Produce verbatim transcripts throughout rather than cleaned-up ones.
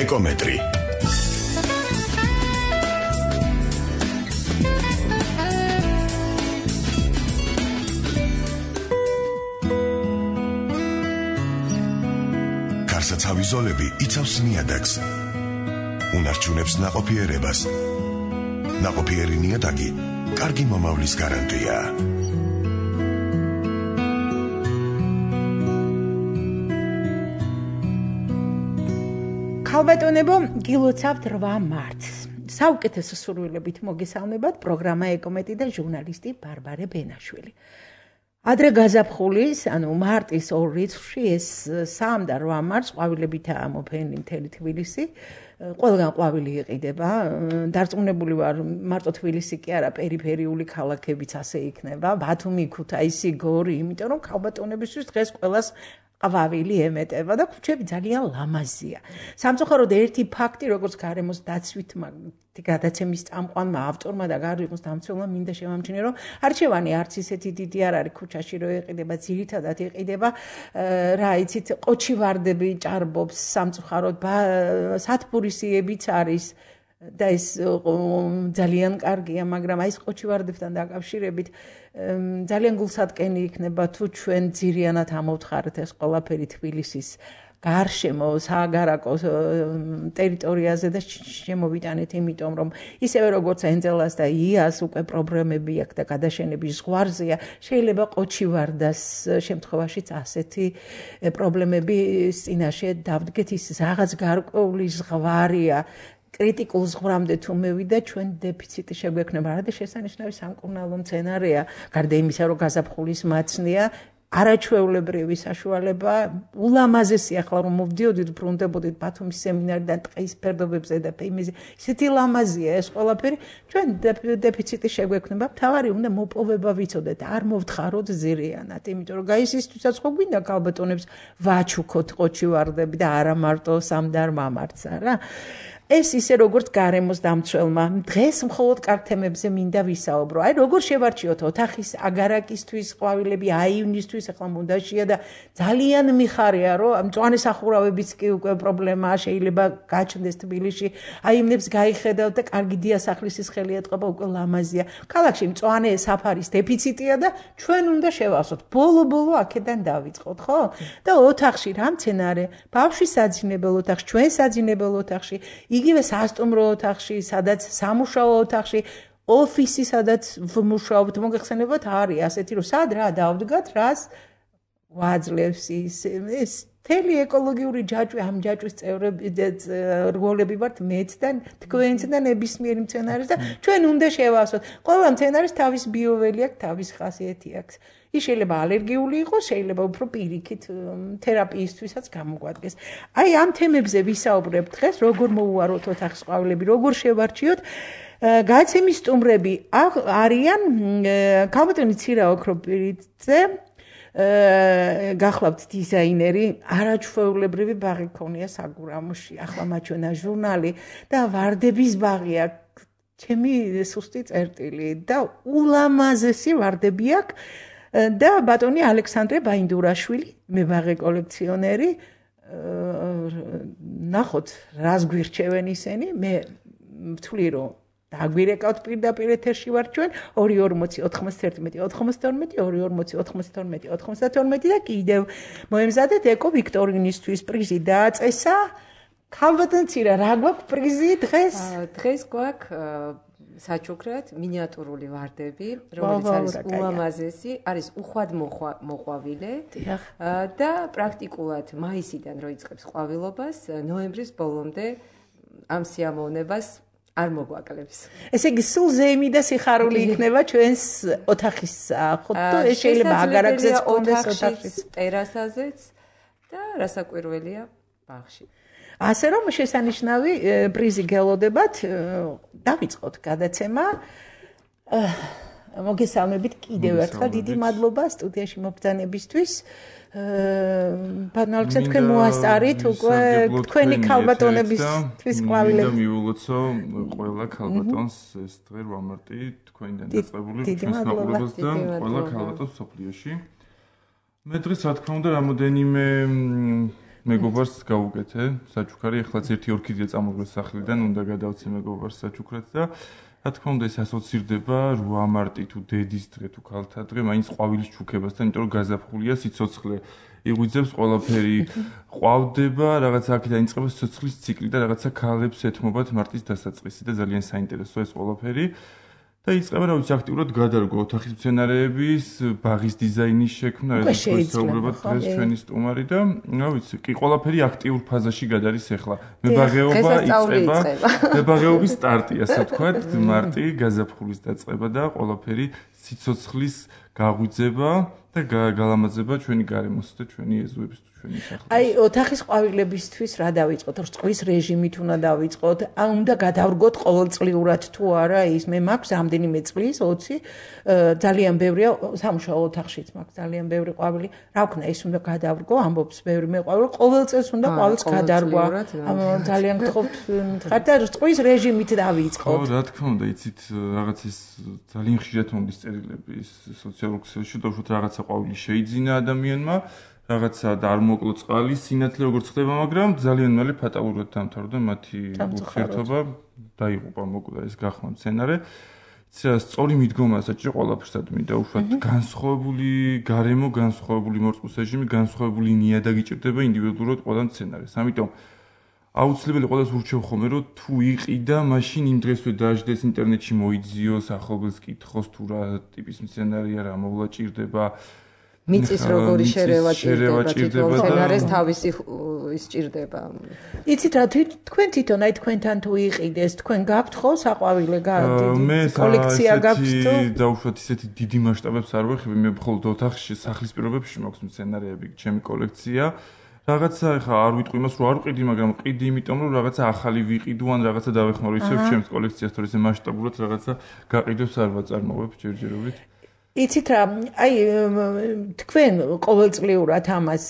ეკომეტრი. გარსაცავი ზოლები იცავს ნიადაგს. უნარჩუნებს ნაყოფიერებას. ნაყოფიერი ნიადაგი კარგი მომავლის გარანტია. ქალბატონებო, გილოცავთ რვა მარტს. საუკეთესო სურვილებით მოგესალმებათ პროგრამა ეკომეტი და ჟურნალისტი ბარბარე ბენაშვილი. ადრე გაზაფხულის, ანუ მარტის ორ რიცხვში ეს სამ და რვა მარტს ყვავილებითაა მოფენილი მთელი თბილისი. ყველგან ყვავილი იყიდება. დარწმუნებული ვარ, მარტო თბილისი კი არა, პერიფერიული ქალაქებიც ასე იქნება. ბათუმი, ქუთაისი, გორი, იმიტომ რომ ქალბატონებისთვის დღეს ყველას ყვავილი ემეტება და ქუჩები ძალიან ლამაზია. სამწუხაროდ ერთი ფაქტი, როგორც გარემოს დაცვითმა გადაცემის წამყვანმა ავტორმა და გარემოს დამცველმა მინდა შევამჩნიე, რომ არჩევანი არც ისეთი დიდი არ არის ქუჩაში რო იყიდება, ძირითადად იყიდება რა იცით, ყოჩივარდები ჭარბობს სამწუხაროდ, სათბურისიებიც არის და ეს ძალიან კარგია, მაგრამ აი ეს ყოჩივარდებთან დაკავშირებით ძალიან გულსატკენი იქნება თუ ჩვენ ძირიანად ამოვთხარეთ ეს ყველაფერი თბილისის გარშემო სააგარაკო ტერიტორიაზე და შემოვიტანეთ, იმიტომ რომ ისევე როგორც ენძელას და იას უკვე პრობლემები აქვს და გადაშენების ზღვარზეა, შეიძლება ყოჩივარდას შემთხვევაშიც ასეთი პრობლემების წინაშე დავდგეთ, ის რაღაც გარკვეული ზღვარია. კრიტიკულ ზღვრამდე თუ მევიდა, ჩვენ დეფიციტი შეგვექნება. რა და შესანიშნავი სამკურნალო მცენარეა, გარდა იმისა, რომ გაზაფხულის მაცნია, არაჩვეულებრივი საშუალება, ულამაზესი ახლა რომ მოვდიოდით, ბრუნდებოდით ბათუმის სემინარიდან ტყის ფერდობებზე და ფეიმიზე, ისეთი ლამაზია ეს ყველაფერი, ჩვენ დეფიციტი შეგვექნება. მთავარი უნდა მოპოვება ვიცოდეთ, არ მოვთხაროთ ზირიანად, იმიტომ რომ გაისისთვისაც ხო გვინდა ქალბატონებს ვაჩუქოთ ყოჩივარდები და არა მარტო სამ და რვა მარტს, არა? ეს ისე როგორც გარემოს დამცველმა. დღეს მხოლოდ კარგ თემებზე მინდა ვისაუბრო. აი როგორ შევარჩიოთ ოთახის აგარაკისთვის, ყვავილები აივნისთვის, ახლა მუნდაშია და ძალიან მიხარია, რომ მწვანე სახურავებიც კი უკვე პრობლემაა, შეიძლება გაჩნდეს თბილისში. აივნებს გაიხედავთ და კარგი დიასახლისის ხელი ეტყობა, უკვე ლამაზია. ქალაქში მწვანე საფარის დეფიციტია და ჩვენ უნდა შევასვოთ. ბოლო-ბოლო აქედან დავიწყოთ, ხო? და ოთახში რა მცენარე? ბავშვის საძინებელ ოთახში, ჩვენ საძინებელ ოთახში, იგივე სასტუმრო ოთახში, სადაც სამუშაო ოთახში, ოფისი, სადაც ვმუშაობთ, მოგეხსენებათ, არის ასეთი, რომ სად რა დავდგათ, რას ვაძლევს ის ეს მთელი ეკოლოგიური ჯაჭვი, ამ ჯაჭვის წევრები რგოლები ვართ მეც და თქვენც და ნებისმიერი მცენარის და ჩვენ უნდა შევასვათ. ყველა მცენარის თავის ბიოველი აქვს, თავის ხასიათი აქვს. ის შეიძლება ალერგიული იყოს, შეიძლება უფრო პირიქით თერაპიისთვისაც გამოგვადგეს. აი ამ თემებზე ვისაუბრებ დღეს, როგორ მოუვაროთ ოთახის ყვავილები, როგორ შევარჩიოთ. გადაცემის სტუმრები არიან ქალბატონი ცირა ოქროპირიძე, გახლავთ დიზაინერი, არაჩვეულებრივი ბაღი ქონია საგურამოში, ახლა მაჩვენა ჟურნალი და ვარდების ბაღია, ჩემი სუსტი წერტილი და ულამაზესი ვარდები აქვს. და ბატონი ალექსანდრე ბაინდურაშვილი, მებაღე კოლექციონერი, ნახოთ, რას გვირჩევენ ისინი, მე ვთვლი, რომ დაგვირეკავთ პირდაპირ ეთერში ვარ ჩვენ, ორი ორმოცი ოთხმოცდაერთმეტი ოთხმოცდაორმეტი, ორი ორმოცი ოთხმოცდაორმეტი ოთხმოცდათორმეტი და კიდევ მოემზადეთ ეკო ვიქტორინისთვის პრიზი დააწესა. ქალბატონ ცირა, რა გვაქვს პრიზი დღეს? დღეს გვაქვს საჩუქრად მინიატურული ვარდები, რომელიც არის ულამაზესი, არის უხვად მოყვავილე და პრაქტიკულად მაისიდან რო იწყებს ყვავილობას, ნოემბრის ბოლომდე ამ სიამოვნებას არ მოგვაკლებს. ესე იგი, სულ ზეიმი და სიხარული იქნება ჩვენს ოთახის ხოთო, ეს შეიძლება აგარაკზეც კონდეს ოთახის, ტერასაზეც და რასაკვირველია ბაღში. ასე რომ შესანიშნავი პრიზი გელოდებათ, დავიწყოთ გადაცემა. მოგესალმებით კიდევ ერთხელ, დიდი მადლობა სტუდიაში მობრძანებისთვის. ბატონ ალექსანდრე, თქვენ მოასწარით უკვე თქვენი ქალბატონებისთვის ყვავილები. მინდა მიულოცო ყველა ქალბატონს ეს დღე რვა მარტი თქვენიდან დაწყებული ჩვენს ნაყურებასთან ყველა ქალბატონს სოფლიოში. მე დღეს რა თქმა უნდა რამოდენიმე მეგობარს გავუკეთე საჩუქარი, ეხლაც ერთი ორქიდეა წამოგვეს სახლიდან, უნდა გადავცე მეგობარს საჩუქრად და რა თქმა უნდა ეს ასოცირდება რვა მარტი თუ დედის დღე თუ ქალთა დღე, მაინც ყვავილის ჩუქებასთან, იმიტომ რომ გაზაფხულია, სიცოცხლე იღვიძებს ყველაფერი ყვავდება, რაღაც აქედან იწყება სიცოცხლის ციკლი და რაღაცა ქალებს ეთმობათ მარტის დასაწყისი და ძალიან საინტერესოა ეს ყველაფერი. და იწყება რა ვიცი აქტიურად გადარგვა ოთახის მცენარეების, ბაღის დიზაინის შექმნა, ეს შესაძლებელია დღეს ჩვენი სტუმარი და რა ვიცი, კი ყველაფერი აქტიურ ფაზაში გადადის ახლა. მებაღეობა იწყება, მებაღეობის სტარტი, ასე ვთქვათ, მარტი, გაზაფხულის დაწყება და ყველაფერი სიცოცხლის გაღვიძება და გალამაზება ჩვენი გარემოს და ჩვენი ეზოების თუ ჩვენი სახლის. აი, ოთახის ყვავილებისთვის რა დავიწყოთ? წყვის რეჟიმით უნდა დავიწყოთ? ან უნდა გადავრგოთ ყოველწლიურად თუ არა ის? მე მაქვს რამდენიმე წლის, ოცი, ძალიან ბევრია სამუშაო ოთახშიც მაქვს ძალიან ბევრი ყვავილი. რა ვქნა, ის უნდა გადავრგო, ამბობს ბევრი მეყვავილი, ყოველ წელს უნდა ყვავილს გადარგვა. ძალიან გთხოვთ, ხარ და წყვის რეჟიმით დავიწყოთ. ხო, რა თქმა უნდა, იცით, რაღაც ის ძალიან ხშირად მომდის წერილები ის სოციალურ ქსელში, და უშუალოდ რაღაცა ყვავილი შეიძინა ადამიანმა, რაღაცა და არ მოკლო წყალი, სინათლე როგორც ხდება, მაგრამ ძალიან მალე ფატალურად დამთავრდა მათი ურთიერთობა, დაიღუპა, მოკლა ეს გახმა მცენარე. იცი, სწორი მიდგომა საჭირო ყველაფერსად მინდა, უშუალოდ განსხვავებული გარემო, განსხვავებული მორწყვის რეჟიმი, განსხვავებული ნიადაგი ჭირდება ინდივიდუალურად ყველა მცენარეს. ამიტომ აუცილებელი ყველას ურჩევ ხოლმე, რომ თუ იყიდა, მაშინ იმ დღესვე დაждდეს ინტერნეტში მოიძიოს, ახალგაზრდას კითხოს თუ რა ტიპის მცენარეა, რა მოვლა ჭირდება. მიწის როგორი შერევა ჭირდება, თითოეულ მცენარეს თავისი ის ჭირდება. იცით რა, თქვენ თვითონ აი თქვენთან თუ იყიდეს, თქვენ გაქვთ ხო საყვავილე კოლექცია გაქვთ თუ? მე დაუშვათ ისეთი დიდი მასშტაბებს არ ვეხები, მე მხოლოდ ოთახში, სახლის პირობებში მაქვს მცენარეები, ჩემი კოლექცია. რაღაცა ხა არ ვიტყვი იმას, რომ არ ვყიდი, მაგრამ ყიდი იმიტომ, რომ რაღაცა ახალი ვიყიდო, ან რაღაცა დავეხმარო ისევ ჩემს კოლექციას, თორე ეს მასშტაბურად რაღაცა გაყიდვებს არ ვაწარმოებ ჯერჯერობით. იცით რა, აი თქვენ ყოველწლიურად ამას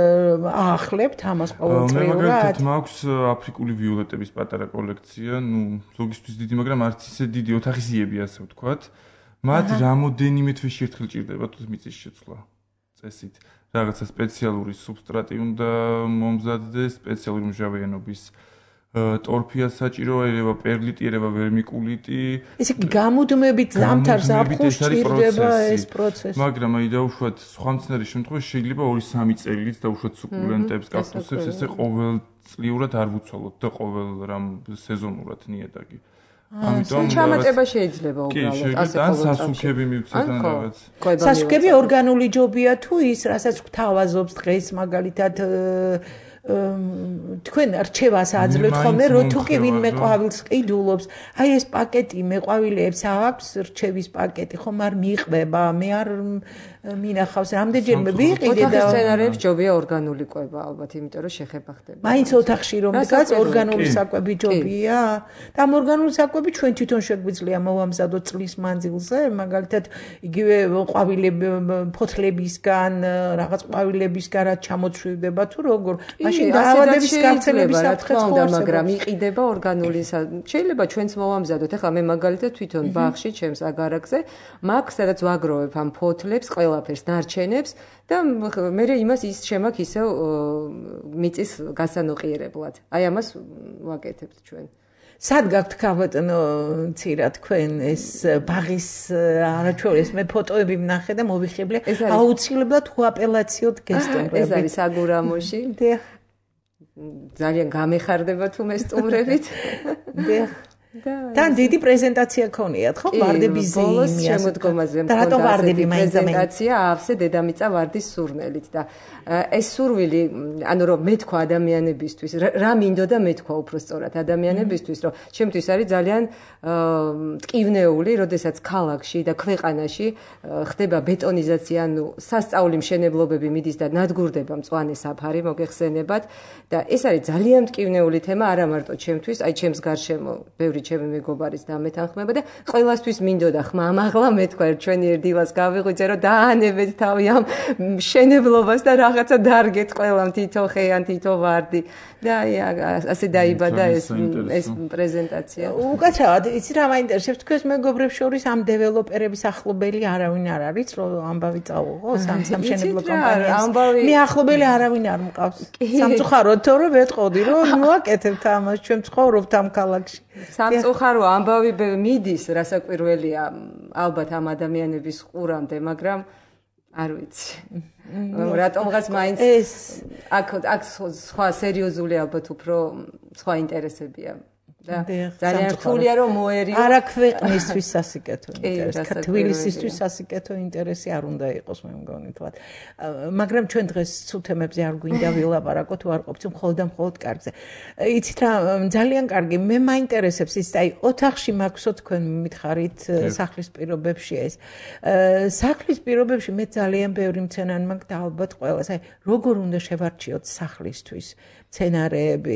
აახლებთ, ამას ყოველწლიურად? მე მაგალითად მაქვს აფრიკული ვიოლეტების პატარა კოლექცია, ნუ ზოგისთვის დიდი, მაგრამ არც ისე დიდი, ოთახისიები ასე ვთქვათ. მათ რამოდენიმე თვეში ერთხელ ჭირდება თუ მიწის შეცვლა წესით. რაღაცა სპეციალური სუბსტრატი უნდა მომზადდეს, სპეციალური მჟავიანობის ტორფია საჭირო, ერევა პერლიტი, ერევა ვერმიკულიტი. ესე იგი გამუდმებით ზამთარ ზაფხულს ჭირდება ეს პროცესი. მაგრამ აი დაუშვათ სხვა მცენარის შემთხვევაში შეიძლება ორი სამი წელიც დაუშვათ სუკულენტებს, კაქტუსებს, ესე ყოველწლიურად არ ვუცვალოთ და ყოველ რამ სეზონურად ნიადაგი. ამიტომ ჩამატება შეიძლება უბრალოდ ასე ყოველწლიურად. სასუქები მივცეთ ან რაღაც. სასუქები ორგანული ჯობია თუ ის, რასაც გვთავაზობს დღეს მაგალითად თქვენ რჩევას აძლევთ ხოლმე, რომ თუ კი ვინმე ყვავილს ყიდულობს, აი ეს პაკეტი მეყვავილეებს აქვს რჩევის პაკეტი, ხომ არ მიყვება, მე არ მინახავს, რამდენჯერმე ვიყიდე და მცენარეებს ჯობია ორგანული კვება ალბათ, იმიტომ რომ შეხება ხდება. მაინც ოთახში რომ დგას ორგანული საკვები ჯობია? და ამ ორგანული საკვები ჩვენ თვითონ შეგვიძლია მოვამზადოთ წლის მანძილზე, მაგალითად იგივე ყვავილები ფოთლებისგან, რაღაც ყვავილებისგან რაც ჩამოწვივდება თუ როგორ მაშინ დაავადების გავრცელების საფრთხე უნდა, მაგრამ იყიდება ორგანული. შეიძლება ჩვენც მოვამზადოთ. ახლა მე მაგალითად თვითონ ბაღში, ჩემს აგარაკზე, მაქვს სადაც ვაგროვებ ამ ფოთლებს, ყველაფერს, ნარჩენებს და მე იმას ის შემაქ ისევ მიწის გასანოყიერებლად. აი ამას ვაკეთებთ ჩვენ. სად გაქვთ ქავატნო ცირა თქვენ ეს ბაღის არაჩვეულის მე ფოტოები ვნახე და მოვიხიბლე აუცილებლად თუ აპელაციოდ გესტუმრები. ეს არის აგურამოში. დიახ. ძალიან გამეხარდება თუ მე სტუმრებით. დიახ. თან დიდი პრეზენტაცია ქონიათ ხო ვარდების ბოლოს შემოდგომაზე მქონდა პრეზენტაცია ავსე დედამიწა ვარდის სურნელით და ეს სურვილი ანუ რომ მეთქვა ადამიანებისთვის რა მინდოდა მეთქვა უფრო სწორად ადამიანებისთვის რომ ჩემთვის არის ძალიან მტკივნეული როდესაც ქალაქში და ქვეყანაში ხდება ბეტონიზაცია ანუ სასწაული მშენებლობები მიდის და ნადგურდება მწვანე საფარი მოგეხსენებათ და ეს არის ძალიან მტკივნეული თემა არა მარტო ჩემთვის აი ჩემს გარშემო ბევრი ხშირი ჩემი მეგობარის დამეთანხმება და ყველასთვის მინდოდა ხმა ამაღლა მეთქვა ჩვენი ერდილას გავიღვიძე რომ დაანებეთ თავი ამ მშენებლობას და რაღაცა დარგეთ ყველამ თითო ხე ან თითო ვარდი და აი ასე დაიბადა ეს ეს პრეზენტაცია. უკაცრავად იცი რა მაინტერესებს თქვენს მეგობრებს შორის ამ დეველოპერების ახლობელი არავინ არ არის რომ ამბავი წაუღო სამ სამშენებლო კომპანიას მე ახლობელი არავინ არ მყავს სამწუხაროდ თორე ვეთყოდი რომ მოაკეთებთ ამას ჩვენ ცხოვრობთ ამ ქალაქში სამწუხარო ამბავი მიდის რასაკვირველია ალბათ ამ ადამიანების ყურამდე მაგრამ არ ვიცი რატომღაც მაინც აქ აქ სხვა სერიოზული ალბათ უფრო სხვა ინტერესებია და ძალიან რთულია რომ მოერიო არა ქვეყნისთვის სასიკეთო ინტერესი თბილისისთვის სასიკეთო ინტერესი არ უნდა იყოს მე მგონი თქვა მაგრამ ჩვენ დღეს ცუთემებზე არ გვინდა ვილაპარაკოთ უარყოფთ მხოლოდ და მხოლოდ კარგზე იცით რა ძალიან კარგი მე მაინტერესებს ის აი ოთახში მაქვსო თქვენ მითხარით სახლის პირობებში ეს სახლის პირობებში მე ძალიან ბევრი მცენარე მაქვს და ალბათ ყველას აი როგორ უნდა შევარჩიოთ სახლისთვის მცენარეები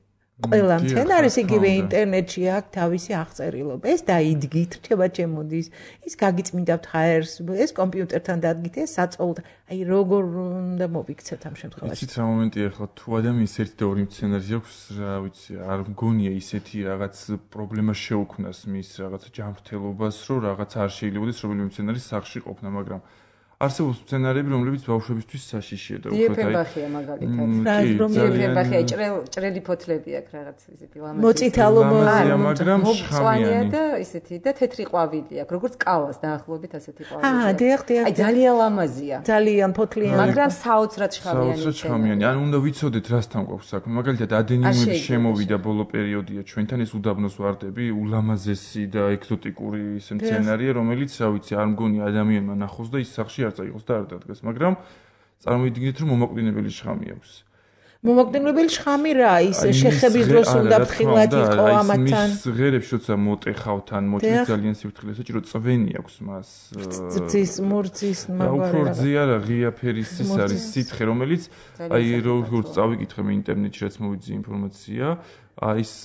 ყველა მცენარეს იგივე ინტერნეტში აქვს თავისი აღწერილობა. ეს დაიდგით, რჩება ჩემოდის, ის გაგიწმინდავთ ჰაერს, ეს კომპიუტერთან დადგით, ეს საწოლთ. აი როგორ უნდა მოვიქცეთ ამ შემთხვევაში. იცით რა მომენტია ახლა თუ ადამიანს ერთი და ორი მცენარე აქვს, რა ვიცი, არ მგონია ისეთი რაღაც პრობლემა შეუქმნას მის რაღაც ჯანმრთელობას, რომ რაღაც არ შეიძლებაოდეს რომელიმე მცენარის სახლში ყოფნა, მაგრამ არსებობს მცენარეები, რომლებიც ბავშვებისთვის საშიშია და უბრალოდ აი იეფებახია მაგალითად. რა იეფებახია, ჭრელ ჭრელი ფოთლები აქვს რაღაც ისეთი ლამაზი. მოწითალო მაგრამ შხამიანი და ისეთი და თეთრი ყვავილი აქვს, როგორც კალას დაახლოებით ასეთი ყვავილი. აა, დიახ, დიახ. აი ძალიან ლამაზია. ძალიან ფოთლიანი. მაგრამ საოცრად შხამიანი. საოცრად შხამიანი. ანუ უნდა ვიცოდეთ რასთან გვაქვს საქმე. მაგალითად ადენიუმები შემოვიდა ბოლო პერიოდია ჩვენთან ეს უდაბნოს ვარდები, ულამაზესი და ეგზოტიკური ის მცენარეა, რომელიც რა ვიცი, არ მგონი ადამიანმა ნახოს და ის სახში არ წაიღოს და არ დადგეს, მაგრამ წარმოიდგინეთ რომ მომაკვდინებელი შხამი აქვს. მომაკვდინებელი შხამი რა, ის შეხების დროს უნდა ფრთხილად იყო ამათთან. მის ღერებში როცა მოტეხავთ ან მოჭრით ძალიან სიფრთხილე საჭირო წვენი აქვს მას. ძის მურძის მაგარი. უფრო ძია რა ღია ფერის ის არის სითხე, რომელიც აი როგორც წავიკითხე მე ინტერნეტში რაც მოვიძიე ინფორმაცია, აი ეს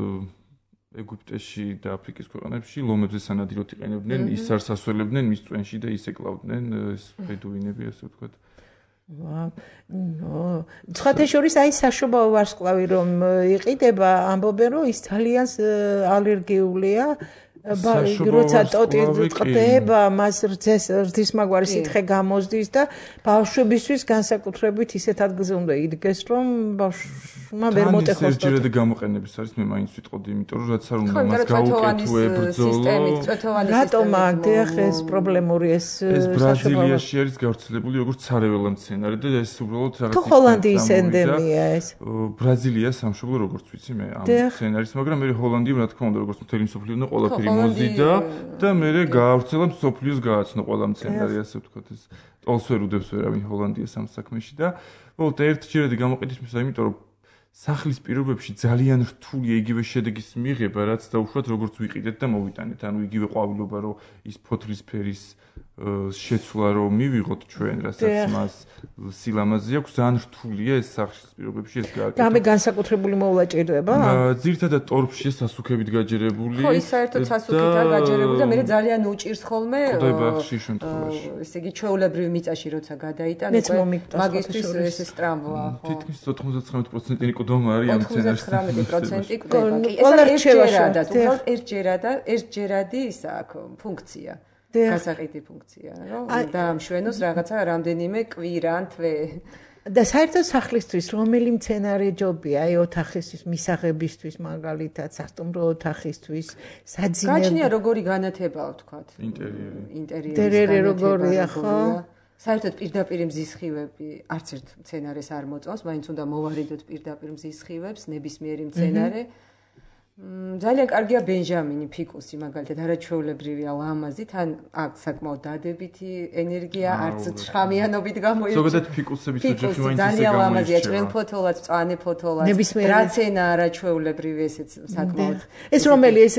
ეგვიპტეში და აფრიკის ქვეყნებში ლომებზე სანადიროდ იყენებდნენ, ის არ სასველებდნენ მის წვენში და ის ეკლავდნენ ეს ბედუინები ასე ვთქვათ. ვაუ. ცხათა შორის აი საშობაო ვარსკვლავი რომ იყიდება, ამბობენ რომ ის ძალიან ალერგიულია. როცა ტოტი ყდება, მას რძეს რძის მაგვარი სითხე გამოზდის და ბავშვებისთვის განსაკუთრებით ისეთ ადგილზე უნდა იდგეს, რომ ბავშვმა ვერ მოტეხოს. ეს ჯერად გამოყენების არის, მე მაინც ვიტყოდი, იმიტომ რომ რაც არ უნდა მას გაუკეთო ებრძოლო. რატომ აქ ეს პრობლემური ეს ეს ბრაზილიაში არის გავრცელებული როგორც ცარეველა მცენარე და ეს უბრალოდ რაღაც თუ ჰოლანდიის ენდემია ეს. ბრაზილია სამშობლო როგორც ვიცი მე ამ მცენარის, მაგრამ მე ჰოლანდია რა თქმა უნდა როგორც მთელი მსოფლიო და ყველაფერი მოზიდა და მე გაავრცელა მსოფლიოს გააცნო ყველა მცენარე ასე ვთქვათ ეს ტოლს ვერ უდევს ვერავინ ჰოლანდიას ამ საქმეში და უბრალოდ ერთჯერადი გამოყენების იმიტომ რომ სახლის პირობებში ძალიან რთულია იგივე შედეგის მიღება რაც დაუშვათ როგორც ვიყიდეთ და მოვიტანეთ ანუ იგივე ყვავილობა რომ ის ფოთლის ფერის შეცვლა რომ მივიღოთ ჩვენ რასაც მას სილამაზე აქვს ძალიან რთულია ეს სახლის პირობებში ეს გააკეთო. და მე განსაკუთრებული მოვლა ჭირდება? ძირითადად ტორფში სასუქებით გაჯერებული. ხო, ის საერთოდ სასუქითაა გაჯერებული და მე ძალიან უჭირს ხოლმე. ხდება ხშირ შემთხვევაში. ესე იგი ჩვეულებრივი მიწაში როცა გადაიტან უკვე მაგისტრის ეს სტრამვა. თითქმის ოთხმოცდათვრამეტი პროცენტი კოდომა არის ამ სცენარში. ოთხმოცდათვრამეტი პროცენტი კდება. კი, ეს ერთჯერადად, უბრალოდ ერთჯერადად, ერთჯერადი ის აქვს ფუნქცია. გასაყიდი ფუნქცია, რომ დაამშვენოს რაღაცა რამდენიმე კვირა ან თვე. და საერთოდ სახლისთვის რომელი მცენარე ჯობია, აი ოთახისთვის, მისაღებისთვის, მაგალითად, სასტუმრო ოთახისთვის, საძინებლად. გაჩნია როგორი განათებაა, ვთქვათ. ინტერიერი. ინტერიერი როგორია, ხო? საერთოდ პირდაპირ მზის სხივები არც ერთ მცენარეს არ მოწონს, მაინც უნდა მოვარიდოთ პირდაპირ მზის სხივებს, ნებისმიერი მცენარე. ძალიან კარგია ბენჟამინი ფიკუსი მაგალითად არაჩვეულებრივია ლამაზი თან აქვს საკმაოდ დადებითი ენერგია არც შხამიანობით გამოირჩევა ზოგადად ფიკუსების ოჯახი მაინც ისე ძალიან ლამაზია ჭრელფოთოლად მწვანე ფოთოლად რაცენა არაჩვეულებრივი ესეც საკმაოდ ეს რომელი ეს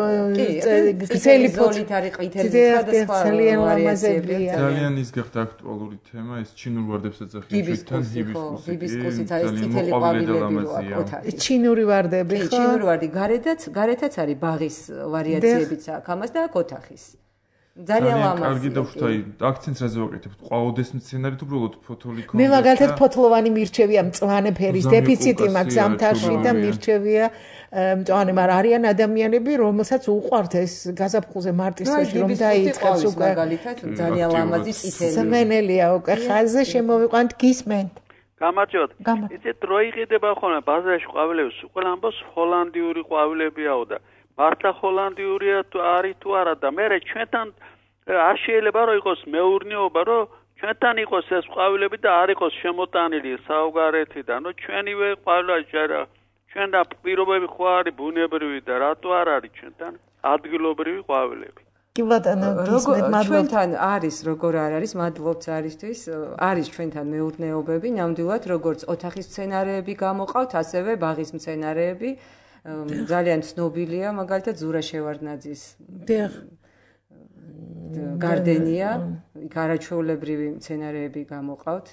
გრძელი ფოთოლით არის ყვითელი სხვადასხვა ძალიან ლამაზებია ძალიან ის გახდა აქტუალური თემა ეს ჩინურ ვარდებს ეძახიან თან ჰიბისკუსი ჰიბისკუსიც არის წითელი ყვავილები რო აქვს ჩინური ვარდები ხო ჩინური ვარდი გარედაც გარეთაც არის ბაღის ვარიაციებიც აქვს ამას და ოთახის. ძალიან ლამაზია. კარგი და ვთქვი, აქცენტს რაზე ვაკეთებთ? ყვაოდეს მცენარით უბრალოდ ფოთოლიკონი. მე მაგალითად ფოთლოვანი მირჩევია, მწვანე ფერის დეფიციტი მაქვს ზამთარში და მირჩევია მწვანე, მაგრამ არიან ადამიანები, რომელსაც უყვართ ეს გაზაფხულზე მარტის თვეში რომ დაიწყებს უკვე მაგალითად ძალიან ლამაზი წითელი. სმენელია უკვე ხაზზე შემოვიყვანთ გისმენთ. გამარჯობთ. იცით რო იყიდება ხოლმე ბაზარში ყვავილებს, ყველა ამბობს ჰოლანდიური ყვავილებიაო და მართლა ჰოლანდიურია თუ არის თუ არა და მე ჩვენთან არ შეიძლება რომ იყოს მეურნეობა რომ ჩვენთან იყოს ეს ყვავილები და არ იყოს შემოტანილი საუგარეთიდან. ნუ ჩვენივე ყვავილაჯარა ჩვენ და პირობები ხო არის ბუნებრივი და რატო არ არის ჩვენთან ადგილობრივი ყვავილები. კი ბატონო, ჩვენთან არის როგორ არ არის, მადლობთ არისთვის, არის ჩვენთან მეურნეობები, ნამდვილად როგორც ოთახის მცენარეები გამოყავთ, ასევე ბაღის მცენარეები. ძალიან ცნობილია მაგალითად ზურა შევარდნაძის გარდენია, იქ არაჩვეულებრივი მცენარეები გამოყავთ.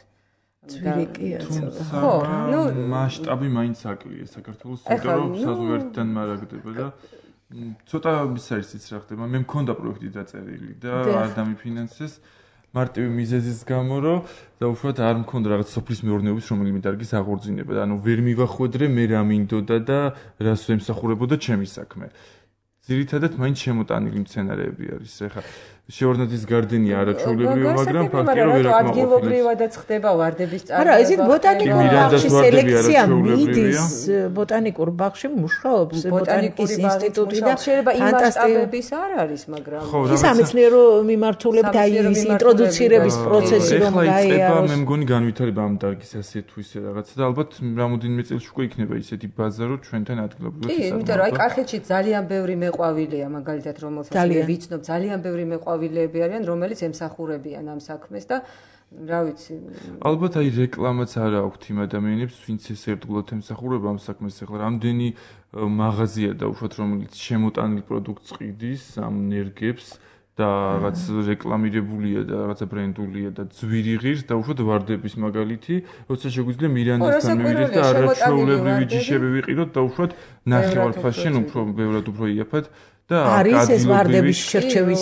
ხო, ნუ მასშტაბი მაინც აკლია საქართველოს, იმიტომ რომ საზღვარგარეთთან მარაგდება და ცოტა ის არის ის რა ხდება. მე მქონდა პროექტი დაწერილი და არ დამიფინანსეს მარტივი მიზეზის გამო, რომ დაუშვათ არ მქონდა რაღაც სოფლის მეურნეობის რომელიმე დარგის აღორძინება. ანუ ვერ მივახვედრე მე რა მინდოდა და რას ემსახურებოდა ჩემი საქმე. ძირითადად მაინც შემოტანილი მცენარეები არის. ეხლა შევარდნაძის გარდენია არაჩვეულებრივი, მაგრამ ფაქტია რომ ვერ აკმაყოფილებს. ადგილობრივადაც ხდება ვარდების წარმოება. არა, ესეთ ბოტანიკურ ბაღში სელექცია მიდის, ბოტანიკურ ბაღში მუშაობს ბოტანიკის ინსტიტუტი და შეიძლება იმ მასშტაბების არ არის, მაგრამ ის სამეცნიერო მიმართულებით აი ის ინტროდუცირების პროცესი რომ გაიაროს. მე მგონი განვითარება ამ დარგის ასე თუ ისე რაღაცა და ალბათ რამოდენიმე წელს უკვე იქნება ისეთი ბაზა რომ ჩვენთან ადგილობრივად ისარგებლოს. კი, იმიტომ რომ აი კახეთში ძალიან ბევრი მეყვავილია მაგალითად რომელსაც ვიცნობ, ძალიან ბევრი მეყვავილია ყვავილები არიან, რომელიც ემსახურებიან ამ საქმეს და რა ვიცი. ალბათ აი რეკლამაც არ აქვს იმ ადამიანებს, ვინც ეს ერთგულად ემსახურება ამ საქმეს. ახლა რამდენი მაღაზია და უშუალოდ რომელიც შემოტანილ პროდუქტს ყიდის, ამ ნერგებს და რაღაც რეკლამირებულია და რაღაცა ბრენდულია და ძვირი ღირს და უშუალოდ ვარდების მაგალითი, როცა შეგვიძლია მირანდასთან მივიდეთ და არაჩვეულებრივი ჯიშები ვიყიდოთ და უშუალოდ ნახევარფასში უფრო ბევრად უფრო იაფად და არის ეს ვარდების შერჩევის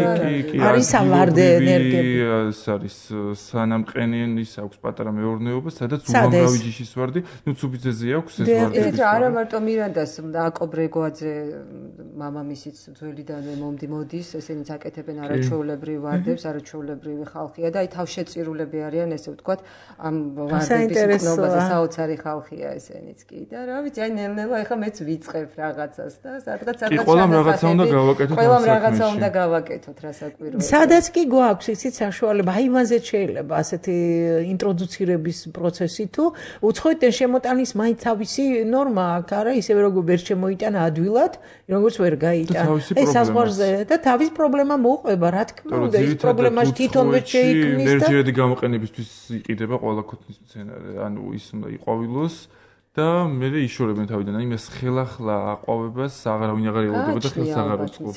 არის ამ ვარდე ენერგები ეს არის სანამყენენის აქვს პატარა მეურნეობა სადაც უამრავი ჯიშის ვარდი ნუ ცუბიძეზე აქვს ეს ვარდები არა მარტო მირანდას და აკო ბრეგოაძე მამამისიც ძველიდანვე მომდიმოდის ესენიც აკეთებენ არაჩვეულებრივ ვარდებს არაჩვეულებრივი ხალხია და აი თავშეწირულები არიან ესე ვთქვათ ამ ვარდების მკნობაზე საოცარი ხალხია ესენიც კი და რა ვიცი აი ნელ-ნელა ეხლა მეც ვიწყებ რაღაცას და სადღაც სადღაც რაღაცა უნდა გავაკეთოთ ყველამ რაღაცა უნდა გავაკეთოთ რა საკვირველია სადაც კი გვაქვს ისიც საშუალება აი იმაზე შეიძლება ასეთი ინტროდუცირების პროცესი თუ უცხოეთიდან შემოტანის მაინც თავისი ნორმა აქვს არა ისევე როგორ ვერ შემოიტანა ადვილად როგორც ვერ გაიტანა ეს საზღვარზე და თავის პრობლემა მოუყვება რა თქმა უნდა ის პრობლემაში თვითონვე შეიქმნის და ენერგიადი გამოყენებისთვის იყიდება ყველა ქოთნის მცენარე ანუ ის უნდა იყვავილოს და მე იშორებენ თავიდან აი მას ხელახლა აყვავებას აღარავინ აღარ ელოდება და ხელს აღარ უწყობს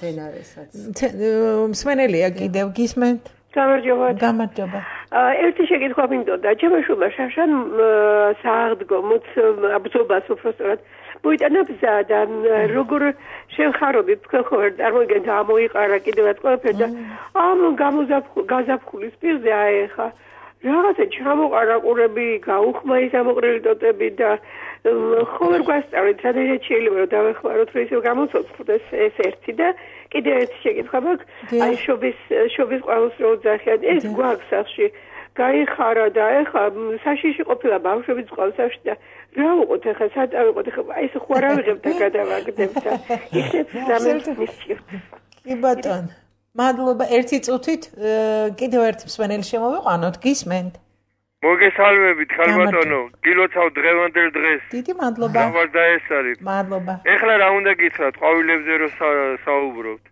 მსმენელია კიდევ გისმენთ გამარჯობა გამარჯობა ერთი შეკითხვა მინდოდა ჩემაშულა შაშან სააღდგომოც აბძობას უბრალოდ მოიტანა ბზა და როგორ შეხარობი თქვენ ხო ვერ წარმოგიდგენთ ამოიყარა კიდევაც ყველაფერი და ამ გაზაფხულის პირზე აეხა რაღაცა ჩამოყარა ყურები გაუხმა ის ამოყრილი ტოტები და ხო ვერ გვასწავლეთ რადგან შეიძლება რომ დავეხმაროთ რომ ისე გამოცოცხლდეს ეს ერთი და კიდევ ერთი შეკითხვა მაქვს აი შობის შობის ყვავილს რო ძახიან ეს გვაქვს სახში გაიხარა და ეხა საშიში ყოფილა ბავშვები წყალსაში და რა უყოთ ეხა საწავიყოთ ეხა აი ეს ხო არ ავიღებ და გადავაგდებ და იქნებ სამეცნიერო კი ბატონო მადლობა ერთი წუთით კიდევ ერთი მსმენელი შემოვიყვანოთ გისმენთ მოგესალმებით ხალბატონო გილოცავ დღევანდელ დღეს დიდი მადლობა გავარდა ეს არის მადლობა ეხლა რა უნდა გითხრათ ყვავილებზე რომ საუბრობთ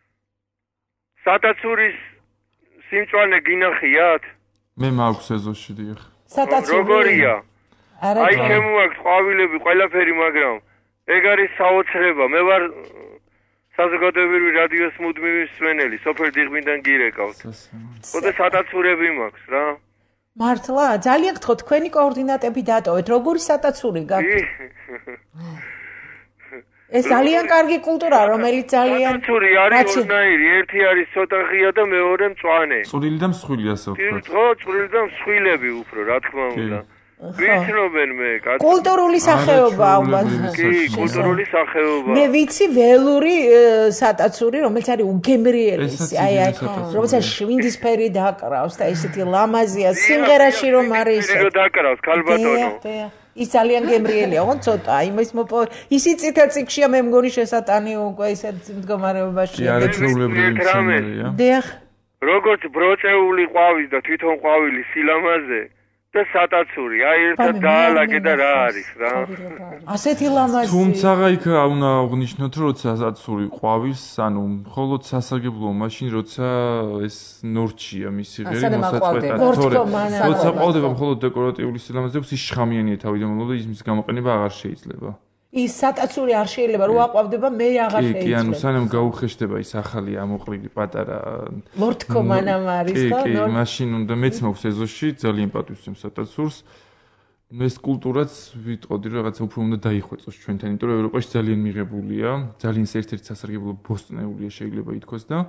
სატაცურის სიმწვანე გინახიათ მე მაქვს ეზოში დიახ სატაცური როგორია აი შემოაქვს ყვავილები ყველაფერი მაგრამ ეგ არის საოცრება მე ვარ საზოგადოებრივი რადიოს მუდმივი მსმენელი სოფელ დიღმიდან გირეკავთ ოდე სატაცურები მაქვს რა მართლა ძალიან გთხოვთ თქვენი კოორდინატები დატოვეთ როგორი სატაცური გაქვთ ეს ძალიან კარგი კულტურაა, რომელიც ძალიან სათაცური არის ორნაირი, ერთი არის ცოტა ღია და მეორე მწვანე. წვრილი და მსხვილი ასე ვთქვათ. ხო, წვრილი და მსხვილები უფრო, რა თქმა უნდა. ვიცნობენ მე, კაცი. კულტურული სახეობა ალბათ. კი, კულტურული სახეობა. მე ვიცი ველური სატაცური, რომელიც არის უგემრიელი, აი აი, რომელსაც შვინდისფერი დაკრავს და ესეთი ლამაზია, სიმღერაში რომ არის. ისე დაკრავს, ქალბატონო. ის ძალიან გემრიელია, ოღონდ ცოტა, იმის მოპო, ისიც წითელ წიგნშია მე მგონი შესატანი უკვე ისეთ მდგომარეობაში. არაჩვეულებრივი მცენარეა. დიახ. როგორც ბროწეული ყვავის და თვითონ ყვავილის სილამაზე და სატაცური, აი ერთად დაალაგე და რა არის რა. ასეთი ლამაზი. თუმცა იქ უნდა აღნიშნოთ, რომ სატაცური ყვავის, ანუ მხოლოდ სასარგებლოა მაშინ, როცა ეს ნორჩია მისი ღერი მოსაწყვეტად. თორე როცა ყვავდება მხოლოდ დეკორატიული სილამაზეებს, ის შხამიანია თავიდან მომდევნო და ის მის გამოყენება აღარ შეიძლება. ის სატაცური არ შეიძლება რო აყვავდება, მე აღარ შეიძლება. კი, კი, ანუ სანამ გაუხეშდება ის ახალი ამოყრილი პატარა ლორთკომანამ არის ხო? კი, კი, მაშინ უნდა მეც მაქვს ეზოში ძალიან პატივს სატაცურს. ეს კულტურაც ვიტყოდი რომ რაღაცა უფრო უნდა დაიხვეწოს ჩვენთან, იმიტომ რომ ევროპაში ძალიან მიღებულია, ძალიან ერთ-ერთი სასარგებლო ბოსტნეულია შეიძლება ითქვას და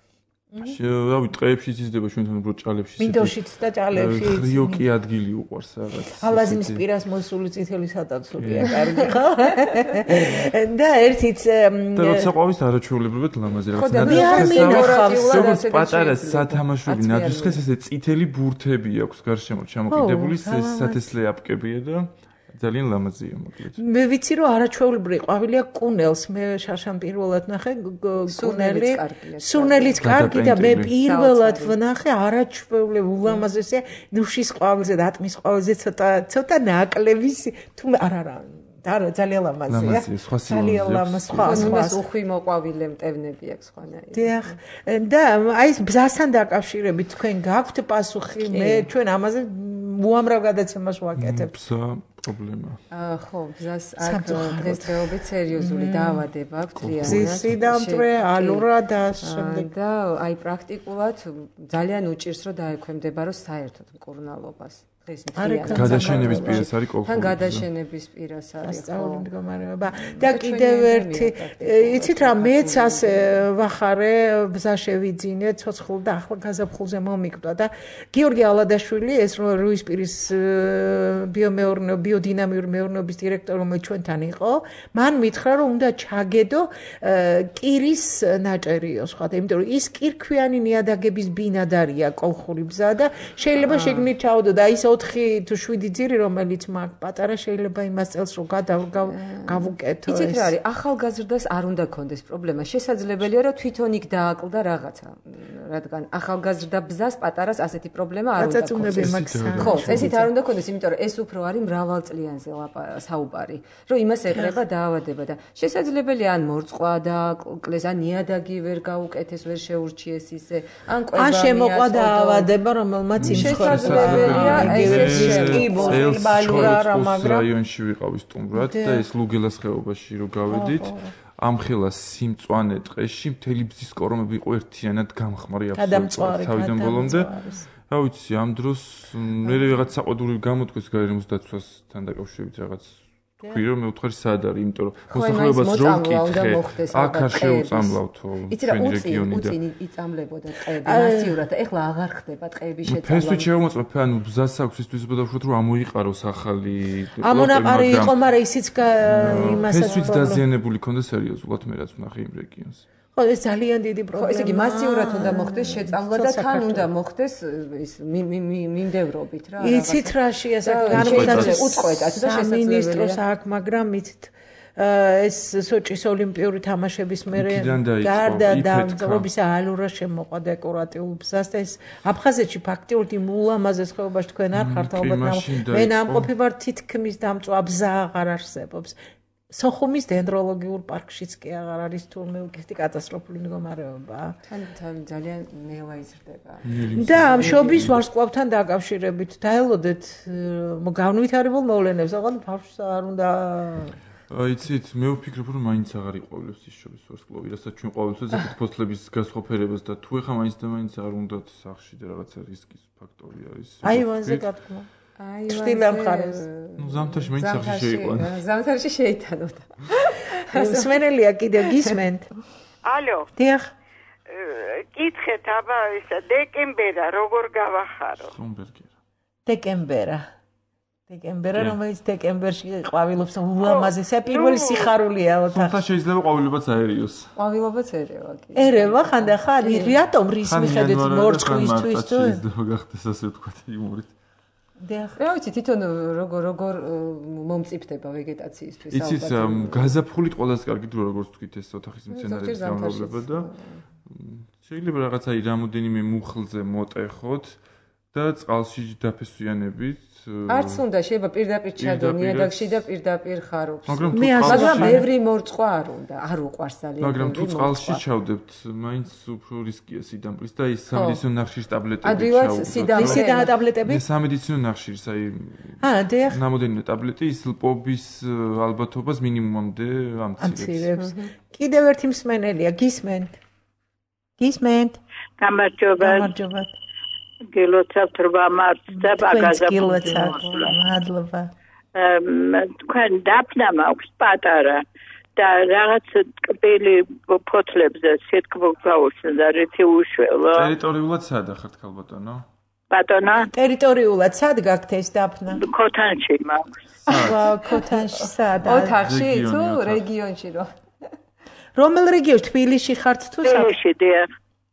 რავი, ტყეებში იზრდება ჩვენთან უფრო ჭალებში. მინდოშიც და ჭალებში. რიოკი ადგილი უყვარს რაღაც. ალაზნის პირას მოსული წითელი სატაცურია, კარგი ხო? და ერთიც და როცა ყვავის არაჩვეულებრივად ლამაზი რაღაც დეკორატიულად პატარა სათამაშოები ნადვისხეს ესე წითელი ბურთები აქვს გარშემო ჩამოკიდებული, სათესლე აპკებია და ძალიან ლამაზია მოკლედ. მე ვიცი რომ არაჩვეულებრივი ყვავილია კუნელს, მე შარშან პირველად ნახე კუნელი. სუნელიც კარგი და მე პირველად ვნახე არაჩვეულებრივ ულამაზესია ნუშის ყვავილზე და ატმის ყვავილზე ცოტა ცოტა ნაკლების თუ არა არა და ძალიან ლამაზია. ძალიან ლამაზ სხვა სხვა უხვი მოყვავილე მტევნები აქვს სხვანაირი. დიახ. და აი ეს ბზასთან დაკავშირებით თქვენ გაქვთ პასუხი? მე ჩვენ ამაზე უამრავ გადაცემას ვაკეთებ. ბზა პრობლემა. აა ხო, ბზას აქ დღესდღეობით სერიოზული დაავადება აქვს ძალიან. ზისიდამტვე, ალურა და შემდეგ და აი პრაქტიკულად ძალიან უჭირს რომ დაექვემდებაროს საერთოდ მკურნალობას. დღეს მთლიანად გადაშენების პირას არის კოლხური. თან გადაშენების პირას არის სწავლული მდგომარეობა. და კიდევ ერთი, იცით რა, მეც ასე ვახარე, ბზა შევიძინე, ცოცხლ და ახლა გაზაფხულზე მომიკვდა და გიორგი ალადაშვილი, ეს რუისპირის ბიომეურნეობის, ბიოდინამიური მეურნეობის დირექტორი, რომელიც ჩვენთან იყო, მან მითხრა, რომ უნდა ჩაგედო კირის ნაჭერიო სხვა და იმიტომ რომ ის კირქვიანი ნიადაგების ბინადარია კოლხური ბზა და შეიძლება შეგნით ჩაოდო და ის ოთხი თუ შვიდი ძირი რომელიც მაგ პატარა შეიძლება იმას წელს რომ გავუკეთო ეს. იცით რა არის, ახალგაზრდას არ უნდა კონდეს პრობლემა. შესაძლებელია რომ თვითონ იქ დააკლდა რაღაცა. რადგან ახალგაზრდა ბზას პატარას ასეთი პრობლემა არ უნდა კონდეს. ხო, წესით არ უნდა კონდეს, იმიტომ რომ ეს უფრო არის მრავალწლიანზე საუბარი, რომ იმას ეყრება დაავადება და შესაძლებელია ან მორწყვა დააკლდეს, ან ნიადაგი ვერ გაუკეთეს, ვერ შეურჩიეს ისე, ან კვება ან შემოყვა დაავადება, რომელმაც შესაძლებელია რაიონში ვიყავი სტუმრად და ეს ლუგელას ხეობაში რო გავედით ამ ხელას სიმწვანე ტყეში მთელი ბზის კორომები იყო ერთიანად გამხმარი აბსოლუტურად თავიდან ბოლომდე. რა ვიცი, ამ დროს მე რაღაც საყვედური გამოთქვეს გაერმოს დაცვასთან დაკავშირებით რაღაც თქვი რომ მე ვთხარი სად არის, იმიტომ რომ მოსახლეობას რო ვკითხე, აქ არ შეუწამლავთო ჩვენი რეგიონიდან. იცი რა, უწინ იწამლებოდა ტყეები მასიურად და ეხლა აღარ ხდება ტყეების შეწამლა. ფესვით შემოწმე, ანუ ბზას აქვს ის ვიზბოდავშოთ რომ ამოიყაროს ახალი ამონაყარი იყო, მაგრამ ისიც იმასაც ფესვით დაზიანებული ქონდა სერიოზულად მე რაც ვნახე იმ რეგიონს. ხო, ეს ძალიან დიდი პრობლემაა. ხო, ესე იგი მასიურად უნდა მოხდეს შეწამლა და თან უნდა მოხდეს ის მიმდევრობით რა. იცით რაში ასა განვითარების უწყვეტად და შესაძლებელია აქ, მაგრამ იცით ეს სოჭის ოლიმპიური თამაშების მერე გარდა დამწყობისა ალურა შემოყვა დეკორატიულ ბზას და ეს აფხაზეთში ფაქტიურად იმ ულამაზეს ხეობაში თქვენ არ ხართ ალბათ. მე ნამყოფი ვარ თითქმის დამწვა ბზა აღარ არსებობს. სოხუმის დენდროლოგიურ პარკშიც კი აღარ არის თურმე უკეთი კატასტროფული მდგომარეობა. თან თან ძალიან ნელა იზრდება. და მშობის ვარსკვლავთან დაკავშირებით დაელოდეთ განვითარებულ მოვლენებს, ოღონდ ბავშვს არ უნდა იცით, მე ვფიქრობ რომ მაინც აღარ იყვავილებს ის შობის ვარსკვლავი, რასაც ჩვენ ყოველთვის ზეპით ფოთლების გასყოფერებას და თუ ეხა მაინც და მაინც არ უნდათ სახში და რაღაცა რისკის ფაქტორი არის. აივანზე გათქმა. აი, ჭრილა მხარეს. ნუ ზამთარში მაინც სახში შეიყვანა. ზამთარში შეიტანოდა. სმენელია კიდევ გისმენთ. ალო. დიახ. კითხეთ აბა ისა დეკემბერა როგორ გავახარო? სუმბერგერა. დეკემბერა. დეკემბერა რომელიც დეკემბერში ყვავილობს ულამაზესია პირველი სიხარულია ოთახი. თუმცა შეიძლება ყვავილობაც აერიოს. ყვავილობაც ერევა კი. ერევა ხანდახან რატომ რის მიხედვით მორწყვისთვის თუ? შეიძლება გახდეს ასე ვთქვათ იუმორით. დიახ. რა ვიცი თვითონ როგორ როგორ მომწიფდება ვეგეტაციისთვის ალბათ. იცის გაზაფხულით ყველაზე კარგი დრო როგორც ვთქვით ეს ოთახის მცენარეების გამრავლება და შეიძლება რაღაცა რამოდენიმე მუხლზე მოტეხოთ და წყალში დაფესვიანებით არც უნდა შეიძლება პირდაპირ ჩადო ნიადაგში და პირდაპირ ხარობს. მაგრამ ბევრი მორწყვა არ უნდა, არ უყვარს ძალიან. მაგრამ თუ წყალში ჩავდებთ, მაინც უფრო რისკია სიდამპლის და ის სამედიცინო ნახშირის ტაბლეტები ჩაუდგათ. ისედაა ტაბლეტები? სამედიცინო ნახშირის, აი აა, დიახ. ნამოდენიმე ტაბლეტი ის ლპობის ალბათობას მინიმუმამდე ამცირებს. კიდევ ერთი მსმენელია, გისმენთ. გისმენთ. გამარჯობა. გამარჯობა. გილოცავთ რვა მარტს და ბაგაზაფხულს. მადლობა. თქვენ დაფნა მაქვს პატარა და რაღაც ტკბილი ფოთლებზე სიტკბო გაუსწრდა და რითი უშველო. ტერიტორიულად სად ახართ ქალბატონო? ბატონო? ტერიტორიულად სად გაქვთ ეს დაფნა? ქოთანში მაქვს. ვაუ, ქოთანში სად? ოთახში თუ რეგიონში რო? რომელ რეგიონში? თბილისში ხართ თუ სად? თბილისში დიახ.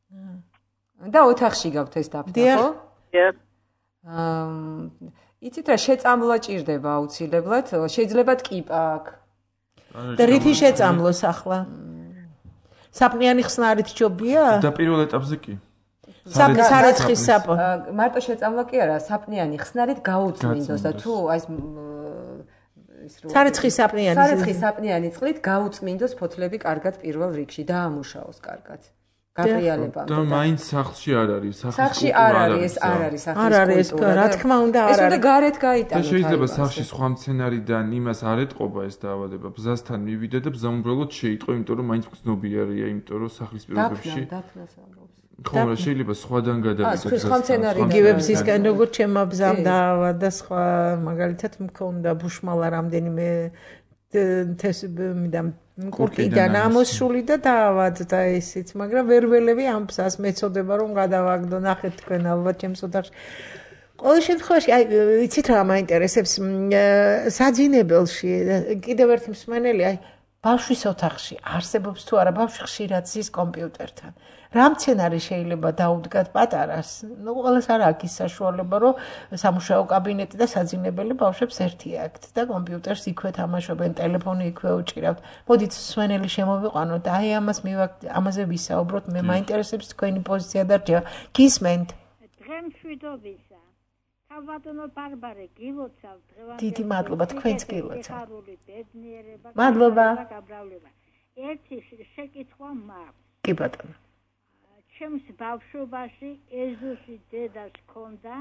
და ოთახში გაქვთ ეს დაფნა, ხო? დიახ. აა იცით რა შეწამლა ჭირდება აუცილებლად, შეიძლება ტკიპა აქ. და რითი შეწამლოს ახლა? საპნიანი ხსნარით ჯობია? და პირველ ეტაპზე კი. სარეცხის საპო. მარტო შეწამლა კი არა, საპნიანი ხსნარით გაუწმინდოს და თუ აი ეს სარეცხის საპნიანი სარეცხის საპნიანი წყლით გაუწმინდოს ფოთლები კარგად პირველ რიგში და ამუშაოს კარგად. გაბრიალება. და მაინც სახლში არ არის, სახლში არ არის, არ არის სახლის არ არის, რა თქმა უნდა არ არის. ეს უნდა გარეთ გაიტანოს. და შეიძლება სახლში სხვა მცენარიდან იმას არ ეტყობა ეს დაავადება. ბზასთან მივიდე და ბზა უბრალოდ შეიტყო, იმიტომ რომ მაინც გრძნობიერია, იმიტომ რომ სახლის პირობებში. ხო, რა შეიძლება სხვადან გადავიდეთ. სხვა მცენარიდან. იგივე ბზისგან როგორც ჩემმა ბზამ დაავადა სხვა, მაგალითად მქონდა ბუშმალა რამდენიმე თესბმიდან კურკიდან ამოსული და დაავადდა ისიც, მაგრამ ვერ ველები ამ ბზას მეწოდება რომ გადავაგდო, ნახეთ თქვენ ალბათ ჩემს ოთახში. ყოველ შემთხვევაში, აი, იცით რა მაინტერესებს საძინებელში, კიდევ ერთი მსმენელი, აი, ბავშვის ოთახში არსებობს თუ არა ბავშვი ხშირად ზის კომპიუტერთან. რა მცენარე შეიძლება დაუდგათ პატარას? ნუ ყველას არ აქვს ის საშუალება, რომ სამუშაო კაბინეტი და საძინებელი ბავშვებს ერთი აქვთ და კომპიუტერს იქვე თამაშობენ, ტელეფონი იქვე უჭირავთ. მოდით მსმენელი შემოვიყვანოთ და აი ამას ამაზე ვისაუბროთ. მე მაინტერესებს თქვენი პოზიცია და რჩევა. გისმენთ? დღემ შვიდობისა. ქალბატონო ბარბარე, გილოცავ დღევანდელ. დიდი მადლობა, თქვენც გილოცავ. სიხარული, ბედნიერება, მადლობა. გაბრავლება. ერთი შეკითხვა მაქვს. კი ბატონო. ჩემს ბავშვობაში ეზოში დედას ჰქონდა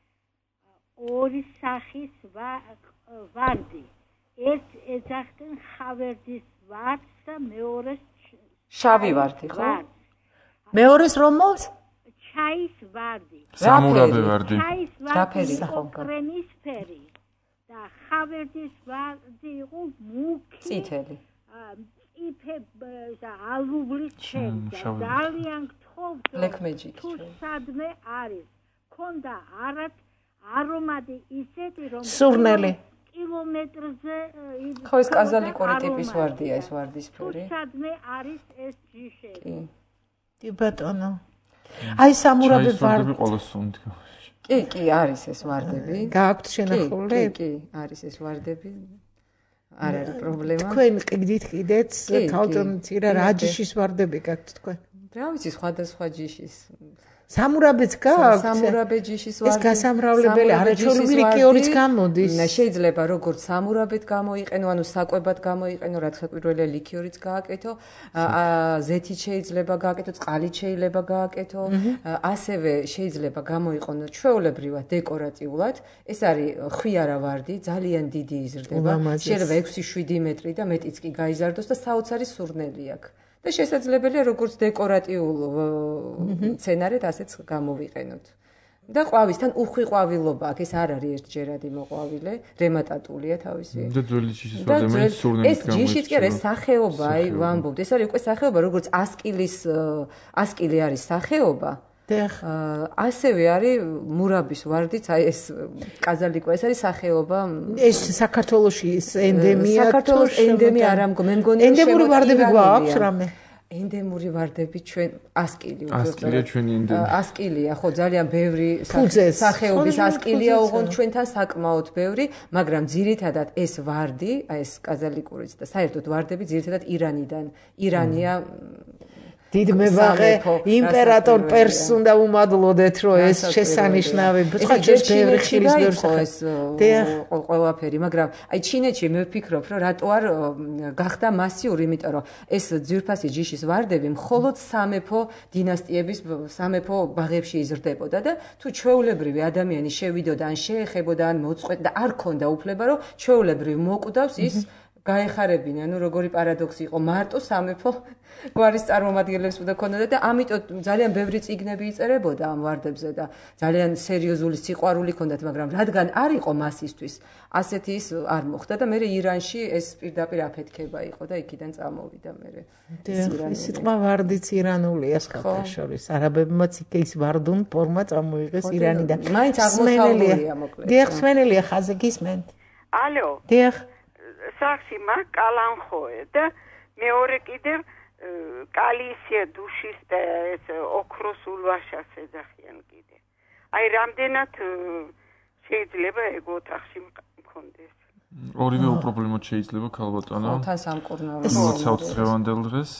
ორი სახის ვარდი. ერთ ეძახდნენ ხავერდის ვარდს და მეორეს შავი ვარდი, ხო? მეორეს რომელს? ჩაის ვარდი. სამურაბე ვარდი. ჩაის ვარდი იყო კრემისფერი და ხავერდის ვარდი იყო მუქი. წითელი. იფე ალუბლი ჩემს ძალიან ლეკმეჯიკი თუ სადმე არის ქონდა არად არომატი ისეთი რომ სურნელი კილომეტრზე ხო ეს კაზალიკური ტიპის ვარდია ეს ვარდისფერი თუ სადმე არის ეს ჯიშები კი ბატონო აი სამურაბე ვარდი ყოველს სუნთქა კი კი არის ეს ვარდები გააქვთ შენახული კი კი არის ეს ვარდები არ არის პრობლემა თქვენ ყიდით კიდეც ქალტონ ცირა რა ჯიშის ვარდები გაქვთ თქვენ რა ვიცი სხვადასხვა ჯიშის სამურაბეც გაქვთ სამურაბე ჯიშის ვარდი ეს გასამრავლებელი არაჩვეულებრივი ლიქიორიც გამოდის შეიძლება როგორც სამურაბეთ გამოიყენო ანუ საკვებად გამოიყენო რაც პირველია ლიქიორიც გააკეთო ზეთით შეიძლება გააკეთო წყალით შეიძლება გააკეთო ასევე შეიძლება გამოიყენო ჩვეულებრივად დეკორატიულად ეს არის ხვიარა ვარდი ძალიან დიდი იზრდება შეიძლება ექვსი შვიდი მეტრი და მეტიც კი გაიზარდოს და საოცარი სურნელი აქვს და შესაძლებელია როგორც დეკორატიულ მცენარედ ასეც გამოვიყენოთ. და ყვავილთან უხვი ყვავილობა აქვს, ეს არ არის ერთჯერადი მოყვავილე, რემატატულია თავისი. და ძველი ჯიშის ვარდები სურნელით ეს ჯიშიც კი არის სახეობა, აი ვამბობთ, ეს არის უკვე სახეობა, როგორც ასკილის ასკილი არის სახეობა. ასევე არის მურაბის ვარდიც, აი ეს კაზალიკო, ეს არის სახეობა. ეს საქართველოში ენდემია, საქართველოს ენდემია არა მგონი, მე მგონი ენდემური ვარდები გვაქვს რამე? ენდემური ვარდები ჩვენ ასკილი უბრალოდ. ასკილია ჩვენი ენდემი. ასკილია, ხო, ძალიან ბევრი სახეობის ასკილია, ოღონდ ჩვენთან საკმაოდ ბევრი, მაგრამ ძირითადად ეს ვარდი, აი ეს კაზალიკურიც და საერთოდ ვარდები ძირითადად ირანიდან, ირანია დიდმებაღე იმპერატორ პერსს უნდა უმადლოდეთ, რომ ეს შესანიშნავი, სხვა ჯერ ბევრი ხილის ბევრს ყველაფერი, მაგრამ აი ჩინეთში მე ვფიქრობ, რომ რატო არ გახდა მასიური, იმიტომ რომ ეს ძვირფასი ჯიშის ვარდები მხოლოდ სამეფო დინასტიების სამეფო ბაღებში იზრდებოდა და თუ ჩვეულებრივი ადამიანი შევიდოდა ან შეეხებოდა ან მოწყვეტდა და არ ქონდა უფლება, რომ ჩვეულებრივ მოკვდავს ის გაეხარებინა, ну როგორი პარადოქსი იყო, მარტო სამეფო გვარის წარმომადგენლებს უნდა ქონოდა და ამიტომ ძალიან ბევრი წიგნები იწერებოდა ამ ვარდებზე და ძალიან სერიოზული სიყვარული ქონდათ, მაგრამ რადგან არ იყო მასისთვის, ასეთი ის არ მოხდა და მე ირანში ეს პირდაპირ აფეთქება იყო და იქიდან წამოვიდა მე. ეს სიტყვა ვარდიც ირანულია სხვათა შორის. არაბებმაც იქ ის ვარდუნ ფორმა წამოიღეს ირანიდან. მაინც აღმოსავლურია მოკლედ. დიახ, სვენელია ხაზე გისმენთ. ალო. დიახ. სახში მაგ კალანხოე და მეორე კიდევ კალისია დუშის და ეს ოქროს ულვაშას ეძახიან კიდე. აი რამდენად შეიძლება ეგ ოთახში მქონდეს? ორივე უპრობლემოდ შეიძლება ქალბატონო. თან სამკურნალო. ოცდაოთხ დღევანდელ დღეს.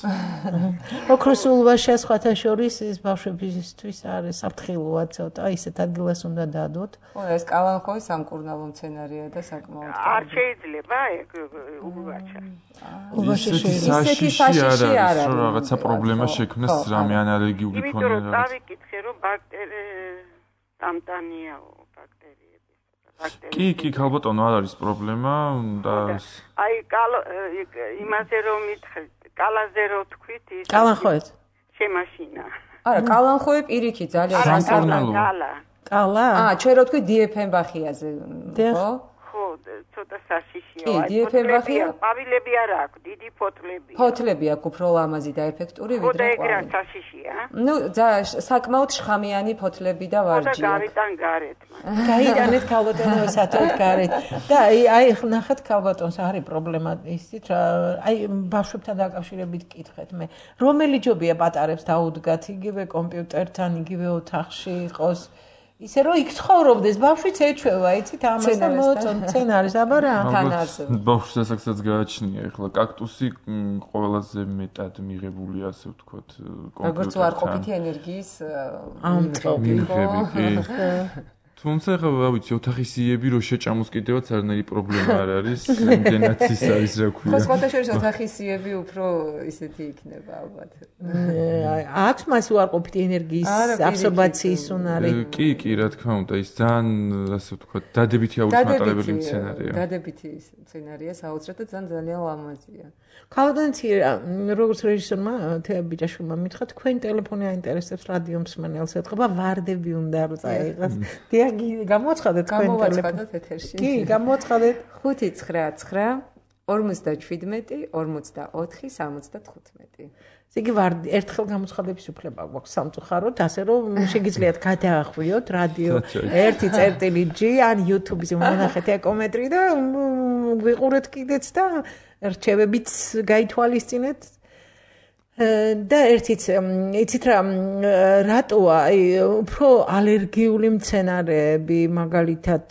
ოქროს ულვაშა სხვათა შორის ეს ბავშვებისთვის არის საფრთხილოა ცოტა, ისეთ ადგილას უნდა დადოთ. ხო, ეს კალანხოი სამკურნალო მცენარეა და საკმაოდ. არ შეიძლება ეგ ულვაშა. ულვაშა ისეთი საშიში არ არის. რომ რაღაცა პრობლემა შექმნეს რამე ან ალერგიული ფონა რაღაც. იმიტომ რომ დავიკითხე რომ ბაქტერი დამტანიაო ბაქტერიები. კი, კი, ქალბატონო, არ არის პრობლემა და აი იმაზე რომ მითხეთ, კალაზე რო თქვით ის კალანხოეთ შემაშინა. არა, კალანხოე პირიქით ძალიან სამკურნალო. კალა? აა, ჩვენ რო თქვი დიეფენბახიაზე, ხო? ხო, ცოტა საშიშია. კი, დიეფენბახია. ყვავილები არა აქვს, დიდი ფოთლები. ფოთლები აქვს უფრო ლამაზი და ეფექტური ვიდრე ყვავილი. ხო, და ეგ რა საშიშია? ნუ, საკმაოდ შხამიანი ფოთლები და ვარჯია. ხო, და გარიდან გარეთ. გაიტანეთ ქალბატონო სათოდ გარეთ. და აი, აი ნახეთ ქალბატონს არის პრობლემა ისიც, აი ბავშვებთან დაკავშირებით კითხეთ მე. რომელი ჯობია პატარებს დაუდგათ იგივე კომპიუტერთან, იგივე ოთახში იყოს? ისე რომ იქ ცხოვრობდეს, ბავშვიც ეჩვევა, იცით, ამას და მოწონ სცენარის, აბა რა. თან არსებობს. ბავშვს ასაკსაც გააჩნია, ეხლა კაქტუსი ყველაზე მეტად მიღებული, ასე ვთქვათ, კომპიუტერთან. როგორც უარყოფითი ენერგიის ამწყობი, ხო? თუმცა ხა ვიცი, ოთახის იები რო შეჭამოს კიდევაც არანაირი პრობლემა არ არის, იმდენად ის არის რა ქვია. ხო, სხვათა შორის ოთახის იები უფრო ისეთი იქნება ალბათ. აქვს მას უარყოფითი ენერგიის აბსორბაციის უნარი. კი, კი, რა თქმა უნდა, ის ძალიან, ასე ვთქვათ, დადებითი აუცილებელი მცენარეა. დადებითი მცენარეა, საოცრად და ძალიან ძალიან ლამაზია. ქალბატონი, როგორც რეჟისორმა ბიჭაშვილმა მითხრა, თქვენ ტელეფონი აინტერესებს რადიო მსმენელს, ეთქობა ვარდები უნდა რომ წაიღოს. დიაგი, გამოაცხადეთ თქვენ ტელეფონი. გამოაცხადოთ ეთერში. კი, გამოაცხადეთ. ხუთი ცხრა ცხრა ორმოცდაშვიდმეტი ორმოცდაოთხი სამოცდათხუთმეტი. იგი ვარდი ერთხელ გამოცხადების უფლება გვაქვს სამწუხაროდ, ასე რომ შეგიძლიათ გადაახვიოთ რადიო ერთი წერტილი ჯი ან YouTube-ზე მონახეთ ეკომეტრი და ვიყურეთ კიდეც და რჩევებიც გაითვალისწინეთ. და ერთიც იცით რა რატოა აი უფრო ალერგიული მცენარეები მაგალითად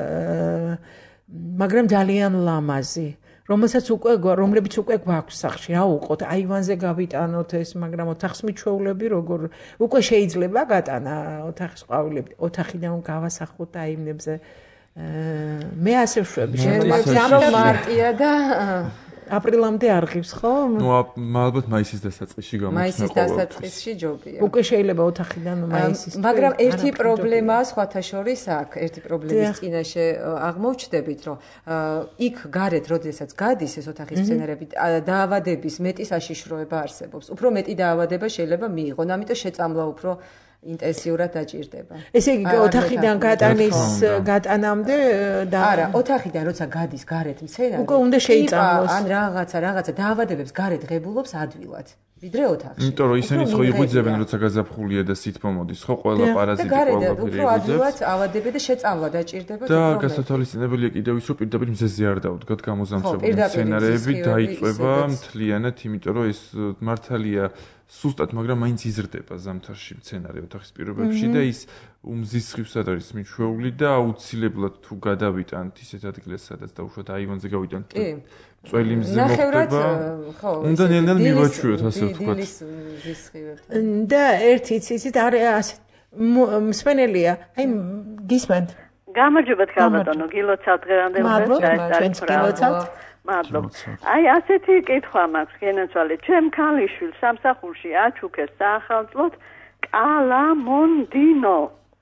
მაგრამ ძალიან ლამაზი რომელსაც უკვე რომლებიც უკვე გვაქვს სახში რა უყოთ აივანზე გავიტანოთ ეს მაგრამ ოთახს მიჩვეულები როგორ უკვე შეიძლება გატანა ოთახის ყვავილები ოთახიდან გავასახოთ აიმნებზე მე ასე ვშვები შემდგომ მარტია და აპრილამდე არ ღირს ხო? ნუ ალბათ მაისის დასაწყისში გამოჩნდა. მაისის დასაწყისში ჯობია. უკვე შეიძლება ოთახიდან მაისის. მაგრამ ერთი პრობლემაა სხვათა შორის აქ, ერთი პრობლემის წინაშე აღმოჩნდებით, რომ იქ გარეთ, როდესაც გადის ეს ოთახის მცენარეები, დაავადების მეტი საშიშროება არსებობს. უფრო მეტი დაავადება შეიძლება მიიღონ, ამიტომ შეწამლა უფრო ინტენსიურად დაჭირდება. ესე იგი ოთახიდან გატანის გატანამდე და არა, ოთახიდან როცა გადის გარეთ მცენარე, უკვე უნდა შეიწამლოს. ან რაღაცა რაღაცა დაავადებებს გარეთ ღებულობს ადვილად. ვიდრე ოთახში. იმიტომ რომ ისინი ხო იგუძებენ როცა გაზაფხულია და სითბო მოდის, ხო ყველა პარაზიტი ყველაფერი იგუძებს. უფრო ადვილად ავადდება და შეწამლა დაჭირდება. და გასათვალისწინებელია კიდევ ის რომ პირდაპირ მზეზე არ დაუდგათ გამოზამთრებული მცენარეები დაიწვება მთლიანად, იმიტომ რომ ეს მართალია სუსტად, მაგრამ მაინც იზრდება ზამთარში მცენარე ოთახის პირობებში და ის უმზისხივსად არის მიჩვეული და აუცილებლად თუ გადავიტანთ ისეთ ადგილას, სადაც დაუშვათ აივანზე გავიტანთ წველი მზე მოხდება. უნდა ნელ-ნელ მივაჩვიოთ, ასე ვთქვათ. და ერთი იცით არის მსმენელია, აი გისმენთ. გამარჯობა ქალბატონო, გილოცავთ დღევანდელ დღეს გილოცავთ. მადლობა. აი ასეთი კითხვა მაქვს გენაცვალე. ჩემ ქალიშვილს სამსახურში აჩუქეს საახალწლოდ კალამონდინო.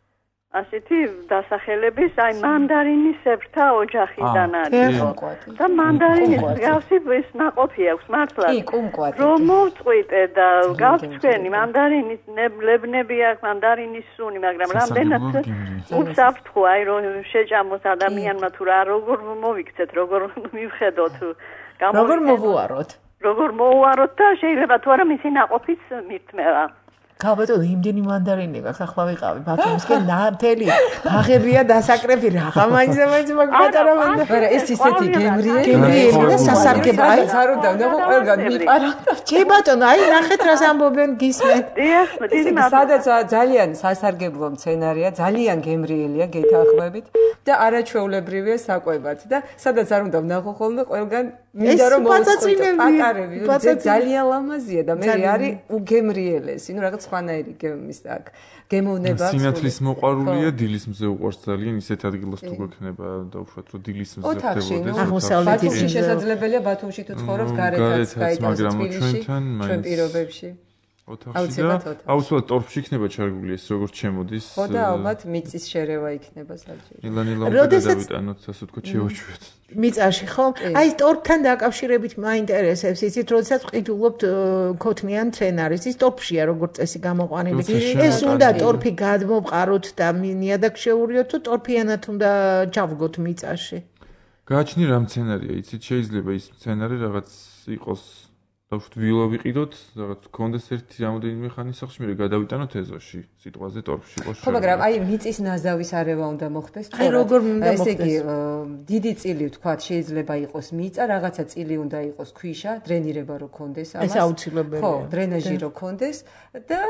ასეთი დასახელების აი მანდარინის ებრთა ოჯახიდან არის. და მანდარინის გავსი ეს ნაყოფი აქვს მართლა. რომ მოვწყვიტე და გავწვენი მანდარინის ლებნები აქვს მანდარინის სუნი, მაგრამ რამდენად უსაფრთხო აი რომ შეჭამოს ადამიანმა თუ რა როგორ მოვიქცეთ, როგორ მივხედოთ როგორ მოვუაროთ. როგორ მოვუაროთ და შეიძლება თუ არა მისი ნაყოფის მირთმევა. ქალბატონო, იმდენი მანდარინი გაქვს, ახლა ვიყავი ბათუმისკენ, ნათელი ბაღებია დასაკრები, რაღა მაინც მაინც მაგპატარა მანდარინი. არა, ეს ისეთი გემრიელი, გემრიელი და სასარგებლო. აი, არ უნდა ნახო ყველგან მიყარა. კი ბატონო, აი ნახეთ რას ამბობენ გისმენ. დიახ, დიდი მადლობა. სადაც ძალიან სასარგებლო მცენარეა, ძალიან გემრიელია, გეთანხმებით და არაჩვეულებრივია საკვებად და სადაც არ უნდა ნახო ხოლმე ყველგან მინდა რომ მოვუწყოთ პატარები, ძალიან ლამაზია და მე არის უგემრიელესი, ну რაღაც სხვანაირი გემის აქ გემოვნება აქვს. სინათლის მოყვარულია, დილის მზე უყვარს ძალიან ისეთ ადგილას თუ გვექნება დაუშვათ რომ დილის მზე ხდებოდეს. აღმოსავლეთში შესაძლებელია ბათუმში თუ ცხოვრობს გარეთაც გაიტანოს თბილისში, ჩვენ პირობებში. ოთახში და აუცილებლად ტორფში იქნება ჩარგული ეს როგორც შემოდის. ხო და ალბათ მიწის შერევა იქნება საჭირო. ილანილაუდა დავიტანოთ, ასე ვთქვათ, შევაჩვიოთ. მიწაში ხო? აი ტორფთან დაკავშირებით მაინტერესებს, იცით, როდესაც ყიდულობთ ქოთნიან მცენარეს, ის ტორფშია როგორც წესი გამოყვანილი. ეს უნდა ტორფი გადმოვყაროთ და ნიადაგ შეურიოთ, თუ ტორფიანად უნდა ჩავდგოთ მიწაში. გააჩნი რა მცენარეა, იცით, შეიძლება ის მცენარე რაღაც იყოს დავუშვათ ვილო ვიყიდოთ, რაღაც გქონდეს ერთი რამოდენიმე ხანი სახლში, მე გადავიტანოთ ეზოში, სიტყვაზე ტორფში ყოს. ხო, მაგრამ აი მიწის ნაზავის არევა უნდა მოხდეს. აი როგორ უნდა მოხდეს? ესე იგი, დიდი წილი ვთქვათ, შეიძლება იყოს მიწა, რაღაცა წილი უნდა იყოს ქვიშა, დრენირება რო ქონდეს ამას. ეს აუცილებელია. ხო, დრენაჟი რო ქონდეს და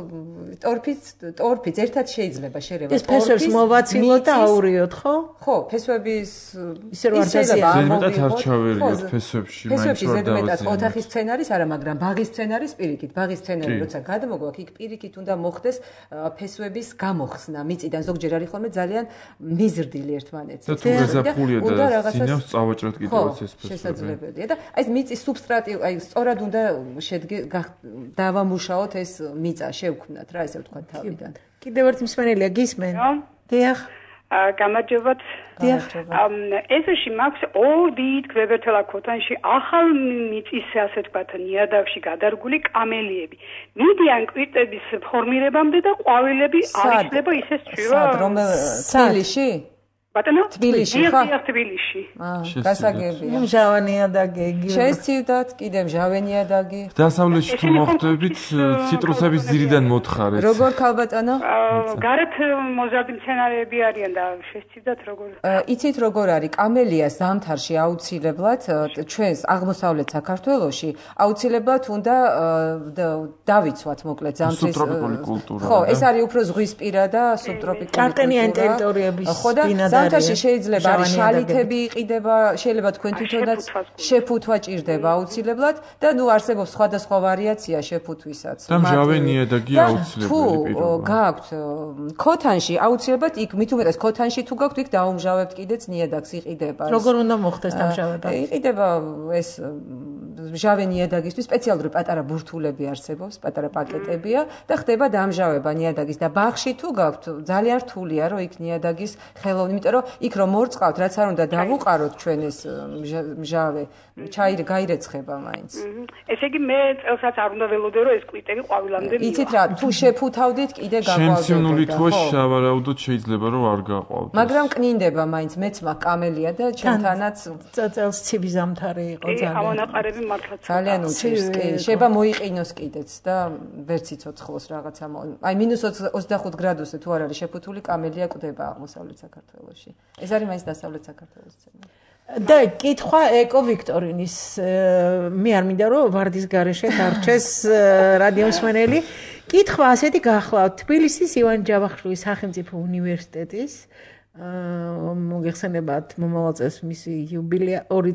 ტორფიც, ტორფიც ერთად შეიძლება შერევა ტორფის. ეს ფესვებს მოვაცილოთ და აურიოთ, ხო? ხო, ფესვების ისე რომ არ შეიძლება ზედმეტად არ ჩავერიოთ ფესვებში, მაინც რა დავაზიანოთ. ოთახის მცენარე არის არა, მაგრამ ბაღის მცენარის პირიქით, ბაღის მცენარე როცა გადმოგვაქვს, იქ პირიქით უნდა მოხდეს ფესვების გამოხსნა მიწიდან, ზოგჯერ არის ხოლმე ძალიან მიზრდილი ერთმანეთს. და თუ გაზაფხულია და სინავს წავაჭროთ კიდევაც ეს ფესვები. შესაძლებელია და აი ეს მიწის სუბსტრატი, აი სწორად უნდა შედგე დავამუშაოთ ეს მიწა, შევქმნათ რა, ესე ვთქვათ თავიდან. კიდევ ერთი მსმენელია გისმენ? დიახ. გამარჯობათ. ესეში მაქვს ორ დიდ გვებერთელა ქოთანში ახალ მიწის ასე ვთქვათ ნიადაგში გადარგული კამელიები. მიდიან კვირტების ფორმირებამდე და ყვავილები არ იშლება ისე სწრაფად. სად რომელ თბილისში? ბატონო? თბილისში ხა? თბილისში. აა, გასაგებია. მჟავანიადაგი. შეესწივდათ კიდე მჟავენიადაგი. დასავლეთში თუ მოხდებით ციტრუსების ძირიდან მოთხარეთ. როგორ ქალბატონო? გარეთ მოზარდი მცენარეები არიან და შეესწივდათ როგორ? იცით როგორ არის? კამელია ზამთარში აუცილებლად ჩვენს აღმოსავლეთ საქართველოში აუცილებლად უნდა დავიცვათ მოკლედ ზამთრის. სუბტროპიკული კულტურა. ხო, ეს არის უფრო ზღვისპირა და სუბტროპიკული. კარტენიანი ტერიტორიების ბინადარია. ზამთარში შეიძლება არის შალითები იყიდება, შეიძლება თქვენ თვითონაც შეფუთვა ჭირდება აუცილებლად და ნუ არსებობს სხვადასხვა ვარიაცია შეფუთვისაც. და მჟავენიადაგი აუცილებელი პირობა. გააქვთ ქოთანში აუცილებლად იქ მით უმეტეს ქოთანში თუ გაქვთ იქ დაუმჟავებთ კიდეც ნიადაგს იყიდება. როგორ უნდა მოხდეს დამჟავება? იყიდება ეს მჟავე ნიადაგისთვის სპეციალური პატარა ბურთულები არსებობს, პატარა პაკეტებია და ხდება დამჟავება ნიადაგის და ბაღში თუ გაქვთ ძალიან რთულია რომ იქ ნიადაგის ხელოვანი, იმიტომ რომ იქ რომ მორწყავთ, რაც არ უნდა დავუყაროთ ჩვენ ეს მჟავე, ჩაირ გაირეცხება მაინც. ესე იგი მე წელსაც არ უნდა ველოდე რომ ეს კვიტები ყვავილამდე მივა. იცით რა, თუ შეფუთავდით კიდე გაყვავდეთ. შენცნული თვე შავარაუდოდ შეიძლება რომ არ გაყვავდეს. მაგრამ კნინდება მაინც მეც მაგ კამელია და ჩვენთანაც წელს ცივი ზამთარი იყო ძალიან. ამონაყარები მართლაც ძალიან უჭირს, კი. შეიძლება მოიყინოს კიდეც და ვერც იცოცხლოს რაღაცა. აი მინუს ოცდახუთ გრადუსზე თუ არ არის შეფუთული კამელია კვდება აღმოსავლეთ საქართველოში. ეს არის მაინც დასავლეთ საქართველოს სცენარი. და კითხვა ეკო ვიქტორინის მე არ მინდა რომ ვარდის გარეშე დარჩეს რადიომსმენელი. კითხვა ასეთი გახლავთ თბილისის ივან ჯავახიშვილის სახელმწიფო უნივერსიტეტის მოგეხსენებათ მომავალ წელს მისი იუბილეა ორი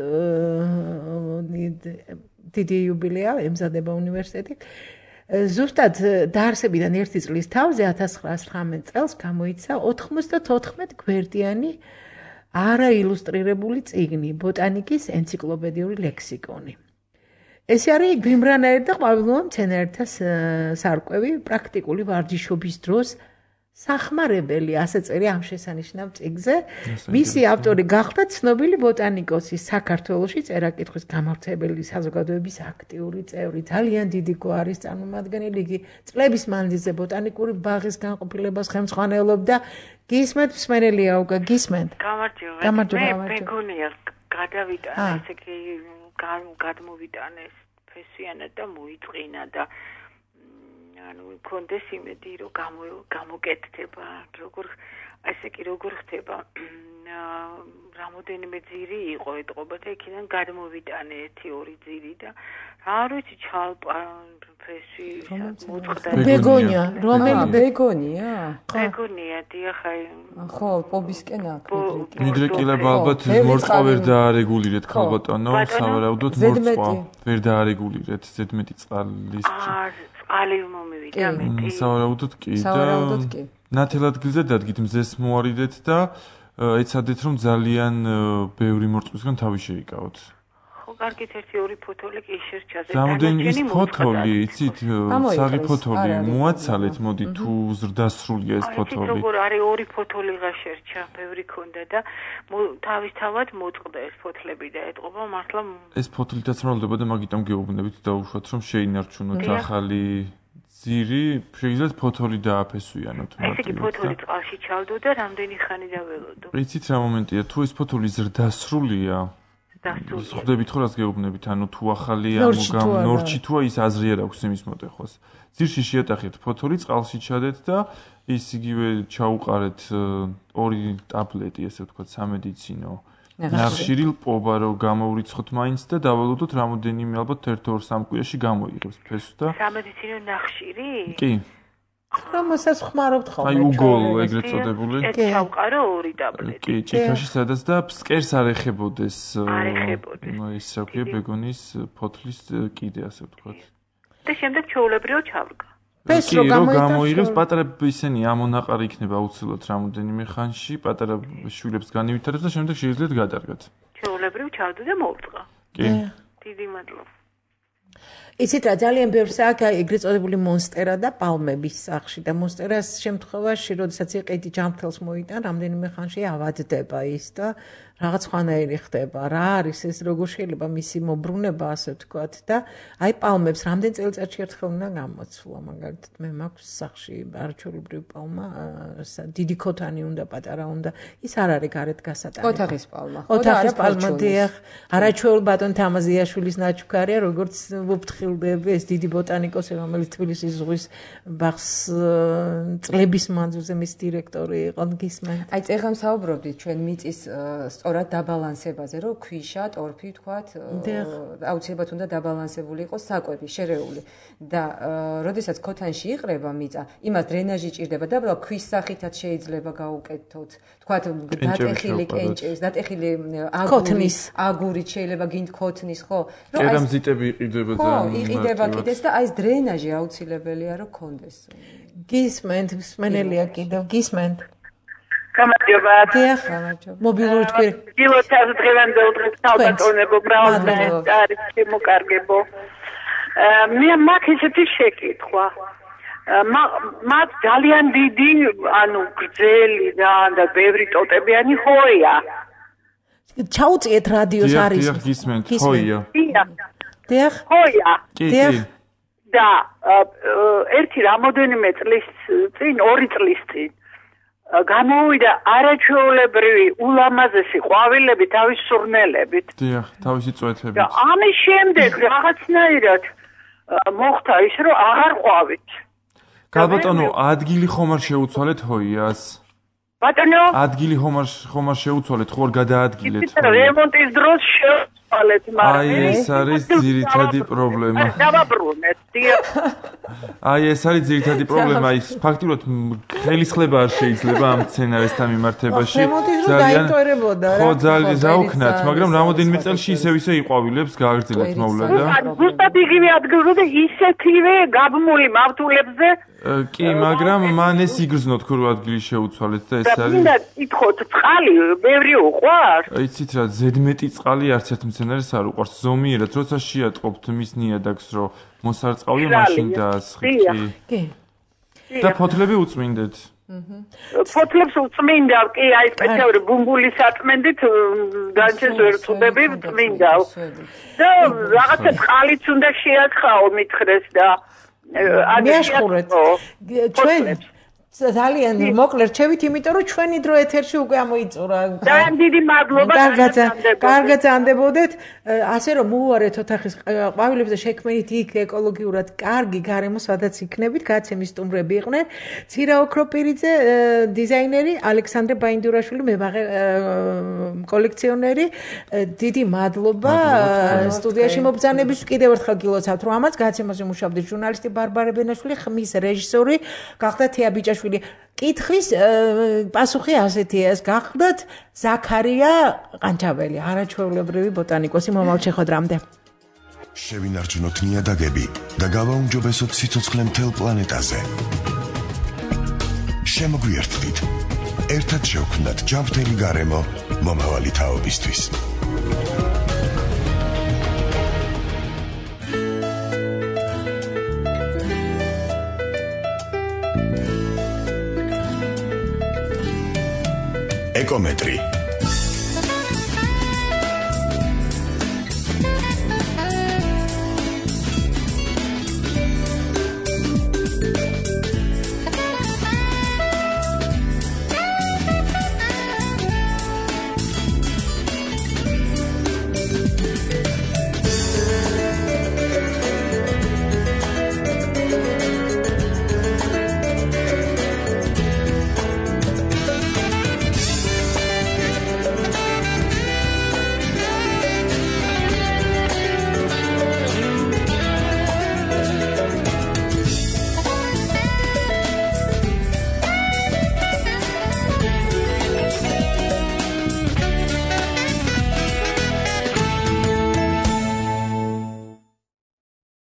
დიდი იუბილეა ემზადება უნივერსიტეტი. ზუსტად დაარსებიდან ერთი წლის თავზე ათას ცხრაას ცხრამეტ წელს გამოიცა ოთხმოცდათოთხმეტ გვერდიანი არაილუსტრირებული წიგნი ბოტანიკის ენციკლოპედიური ლექსიკონი. ეს არის გვიმრანაირ და ყვავილოვან მცენარეთა სარკვევი პრაქტიკული ვარჯიშობის დროს სახმარებელი, ასე წერია ამ შესანიშნავ წიგნზე. მისი ავტორი გახდა ცნობილი ბოტანიკოსი, საქართველოში წერა-კითხვის გამავრცელებელი საზოგადოების აქტიური წევრი, ძალიან დიდი გვარის წარმომადგენელი, იგი წლების მანძილზე ბოტანიკური ბაღის განყოფილებას ხელმძღვანელობდა. გისმენთ მსმენელია უკა, გისმენთ. გამარჯობა. მე მეგონია გადავიტანე, ესე იგი გადმოვიტანე ფესიანად და მოიწინა და ანუ კონდეს იმედი რომ გამოკეთდება როგორ ესე კი როგორ ხდება რამოდენიმე ძირი იყო ეტყობა და იქიდან გადმოვიტანე ერთი ორი ძირი და რა ვიცი ჩალპა ფესი მოწყდა ბეგონია რომელი ბეგონია ბეგონია დიახაი ხო პობისკენ აქ მიდრეკილება ალბათ მორწყვა ვერ დაარეგულირეთ ქალბატონო სავარაუდოდ მორწყვა ვერ დაარეგულირეთ ზედმეტი წყალის ყალი მომივიდა მეტი. სავარაუდოდ კი და ნათელ ადგილზე დადგით მზეს მოარიდეთ და ეცადეთ რომ ძალიან ბევრი მორწყვისგან თავი შეიკავოთ. ხო, კარგით ერთი ორი ფოთოლი კი შერჩაზე. რამდენი ფოთოლი, იცით, საღი ფოთოლი მოაცალეთ, მოდი თუ ზრდასრულია ეს ფოთოლი. იცით როგორ არის ორი ფოთოლიღა შერჩა, ბევრი ქონდა და თავისთავად მოწყდა ეს ფოთლები და ეტყობა მართლა ეს ფოთლითაც მრავლდება და მაგიტომ გეუბნებით და უშუალოდ რომ შეინარჩუნოთ ახალი ძირი, შეიძლება ფოთოლი დააფესვიანოთ მარტივად. ესე იგი ფოთოლი წყალში ჩავდო და რამდენი ხანი დაველოდო. იცით რა მომენტია, თუ ეს ფოთოლი ზრდასრულია ხვდებით ხო რას გეუბნებით, ანუ თუ ახალია მოგამ ნორჩი თუა ის აზრი არ აქვს იმის მოტეხვას. ძირში შეატახეთ ფოთოლი, წყალში ჩადეთ და ის იგივე ჩაუყარეთ ორი ტაბლეტი, ესე ვთქვათ, სამედიცინო ნახშირი პობა რომ გამოვრიცხოთ მაინც და დავალოდოთ რამოდენიმე ალბათ ერთ ორ სამ კვირაში გამოიღებს ფესვს და სამედიცინო ნახშირი? კი. რომელსაც ხმარობთ ხოლმე. აი უგოლო ეგრეთ წოდებული. ეს ჩავყარო ორი ტაბლეტი. კი, ჭიქაში სადაც და ფსკერს არ ეხებოდეს. არ ეხებოდეს. ის საქმე ბეგონის ფოთლის კიდე ასე ვთქვათ. და შემდეგ ჩაოლებრივ ჩავდგა. ფეს რო გამოიღებს პატარა ისენი ამონაყარი იქნება აუცილებლად რამოდენიმე ხანში, პატარა შვილებს განივითარებს და შემდეგ შეიძლება გადარგათ. ჩაოლებრივ ჩავდო და მოვწყა. კი. დიდი მადლობა. იცით რა ძალიან ბევრს აქვს ეგრეთ წოდებული მონსტერა და პალმების სახში და მონსტერას შემთხვევაში როდესაც იყიდი ჯამრთელს მოიტან რამდენიმე ხანში ავადდება ის და რაღაც ხანაერი ხდება რა არის ეს როგორ შეიძლება მისი მობრუნება ასე ვთქვათ და აი პალმებს რამდენ წელიწადში ერთხელ უნდა გამოცვლა მაგალითად მე მაქვს სახში არჩეულებრივი პალმა დიდი ქოთანი უნდა პატარა უნდა ის არ არის გარეთ გასატანი ოთახის პალმა ოთახის პალმა დიახ არაჩვეულ ბატონ თამაზიაშვილის ნაჩუქარია როგორც ვუფრთხილდები ეს დიდი ბოტანიკოსი რომელიც თბილისის ზღვის ბაღს წლების მანძილზე მის დირექტორი იყო გისმენთ აი წეგან საუბრობდით ჩვენ მიწის სწორად დაბალანსებაზე, რომ ქვიშა, ტორფი, თქვათ, აუცილებლად უნდა დაბალანსებული იყოს საკვები, შერეული. და როდესაც ქოთანში იყრება მიწა, იმას დრენაჟი ჭირდება და ბლა ქვის სახითაც შეიძლება გაუკეთოთ. თქვათ, დატეხილი კენჭის, დატეხილი აგურის, აგურით შეიძლება გინდ ქოთნის, ხო? კერამზიტები იყიდება ძალიან. ხო, იყიდება კიდეც და აი ეს დრენაჟი აუცილებელია, რომ კონდეს. გისმენთ, მსმენელია კიდევ, გისმენთ. გამარჯობა. დიახ, მობილური თქვი. გილოცავ დღევანდელ დღეს თავდატონებო ბრავალს არის მოკარგებო. მე მაგ ისეთი შეკითხვა. მათ ძალიან დიდი, ანუ გრძელი და ბევრი ტოტებიანი ხოია. ჩაუწიეთ რადიოს არის. დიახ, გისმენთ, ხოია. დიახ. ხოია. დიახ. და ერთი რამოდენიმე წლის წინ, ორი წლის წინ გამოვიდა არაჩვეულებრივი ულამაზესი ყვავილები თავის სურნელებით. დიახ, თავისი წვეთებით. და ამის შემდეგ რაღაცნაირად მოხდა ის, რომ აღარ ყვავით. გალბატონო, ადგილი ხომ არ შეუცვალეთ ჰოიას? ბატონო? ადგილი ხომ არ ხომ არ შეუცვალეთ, ხო არ გადაადგილეთ? რემონტის დროს შეუცვალეთ, მაგრამ აი ეს არის ძირითადი პრობლემა. დავაბრუნეთ, დიახ. აი ეს არის ძირითადი პრობლემა, ის ფაქტიურად ხელისხლება არ შეიძლება ამ სცენარესთან მიმართებაში. ძალიან ხო, ძალიან ზაუქნათ, მაგრამ რამოდენიმე წელში ისევ ისე იყვავილებს გააგრძელეთ მოვლა და ზუსტად იგივე ადგილზე ისეთივე გაბმული მავთულებზე კი, მაგრამ მან ეს იგრძნოთ ქრო ადგილი შეუცვალეთ და ეს არის. და ითხოვთ წყალი, ბევრი უყვარ? იცით რა, ზედმეტი წყალი არც ერთ მცენარეს არ უყვარს. ზომიერად, როცა შეატყობთ მის ნიადაგს, რომ მოსარწყავია, მაშინ დაასხი. კი. და ფოთლები უწმინდეთ. ფოთლებს უწმინდავ, კი, აი სპეციალური ბუმბული საწმენდით განჩეს ვერ წვდები, წმინდავ. და რაღაცა წყალიც უნდა შეაცხაო მითხრეს და მიაშხურეთ. ჩვენ ძალიან მოკლედ რჩევით, იმიტომ რომ ჩვენი დრო ეთერში უკვე ამოიწურა. ძალიან დიდი მადლობა. კარგად ზანდებოდეთ. ასე რომ მოუარეთ ოთახის ყვავილებს და შექმნით იქ ეკოლოგიურად კარგი გარემო, სადაც იქნებით. გადაცემის სტუმრები იყვნენ ცირა ოქროპირიძე, დიზაინერი, ალექსანდრე ბაინდურაშვილი, მებაღე კოლექციონერი. დიდი მადლობა სტუდიაში მობრძანების. კიდევ ერთხელ გილოცავთ, რომ ამას გადაცემაზე მუშაობდა ჟურნალისტი ბარბარე ბენაშვილი, ხმის რეჟისორი გახდა თეა ბიჭაშვილი. კითხვის პასუხი ასეთია, ეს გახდათ ზაქარია ყანჩაველი, არაჩვეულებრივი ბოტანიკოსი. მომავალ შეხვედრამდე. შევინარჩუნოთ ნიადაგები და გავაუმჯობესოთ სიცოცხლე მთელ პლანეტაზე. შემოგვიერთდით. ერთად შევქმნათ ჯანმრთელი გარემო მომავალი თაობისთვის. ეკომეტრი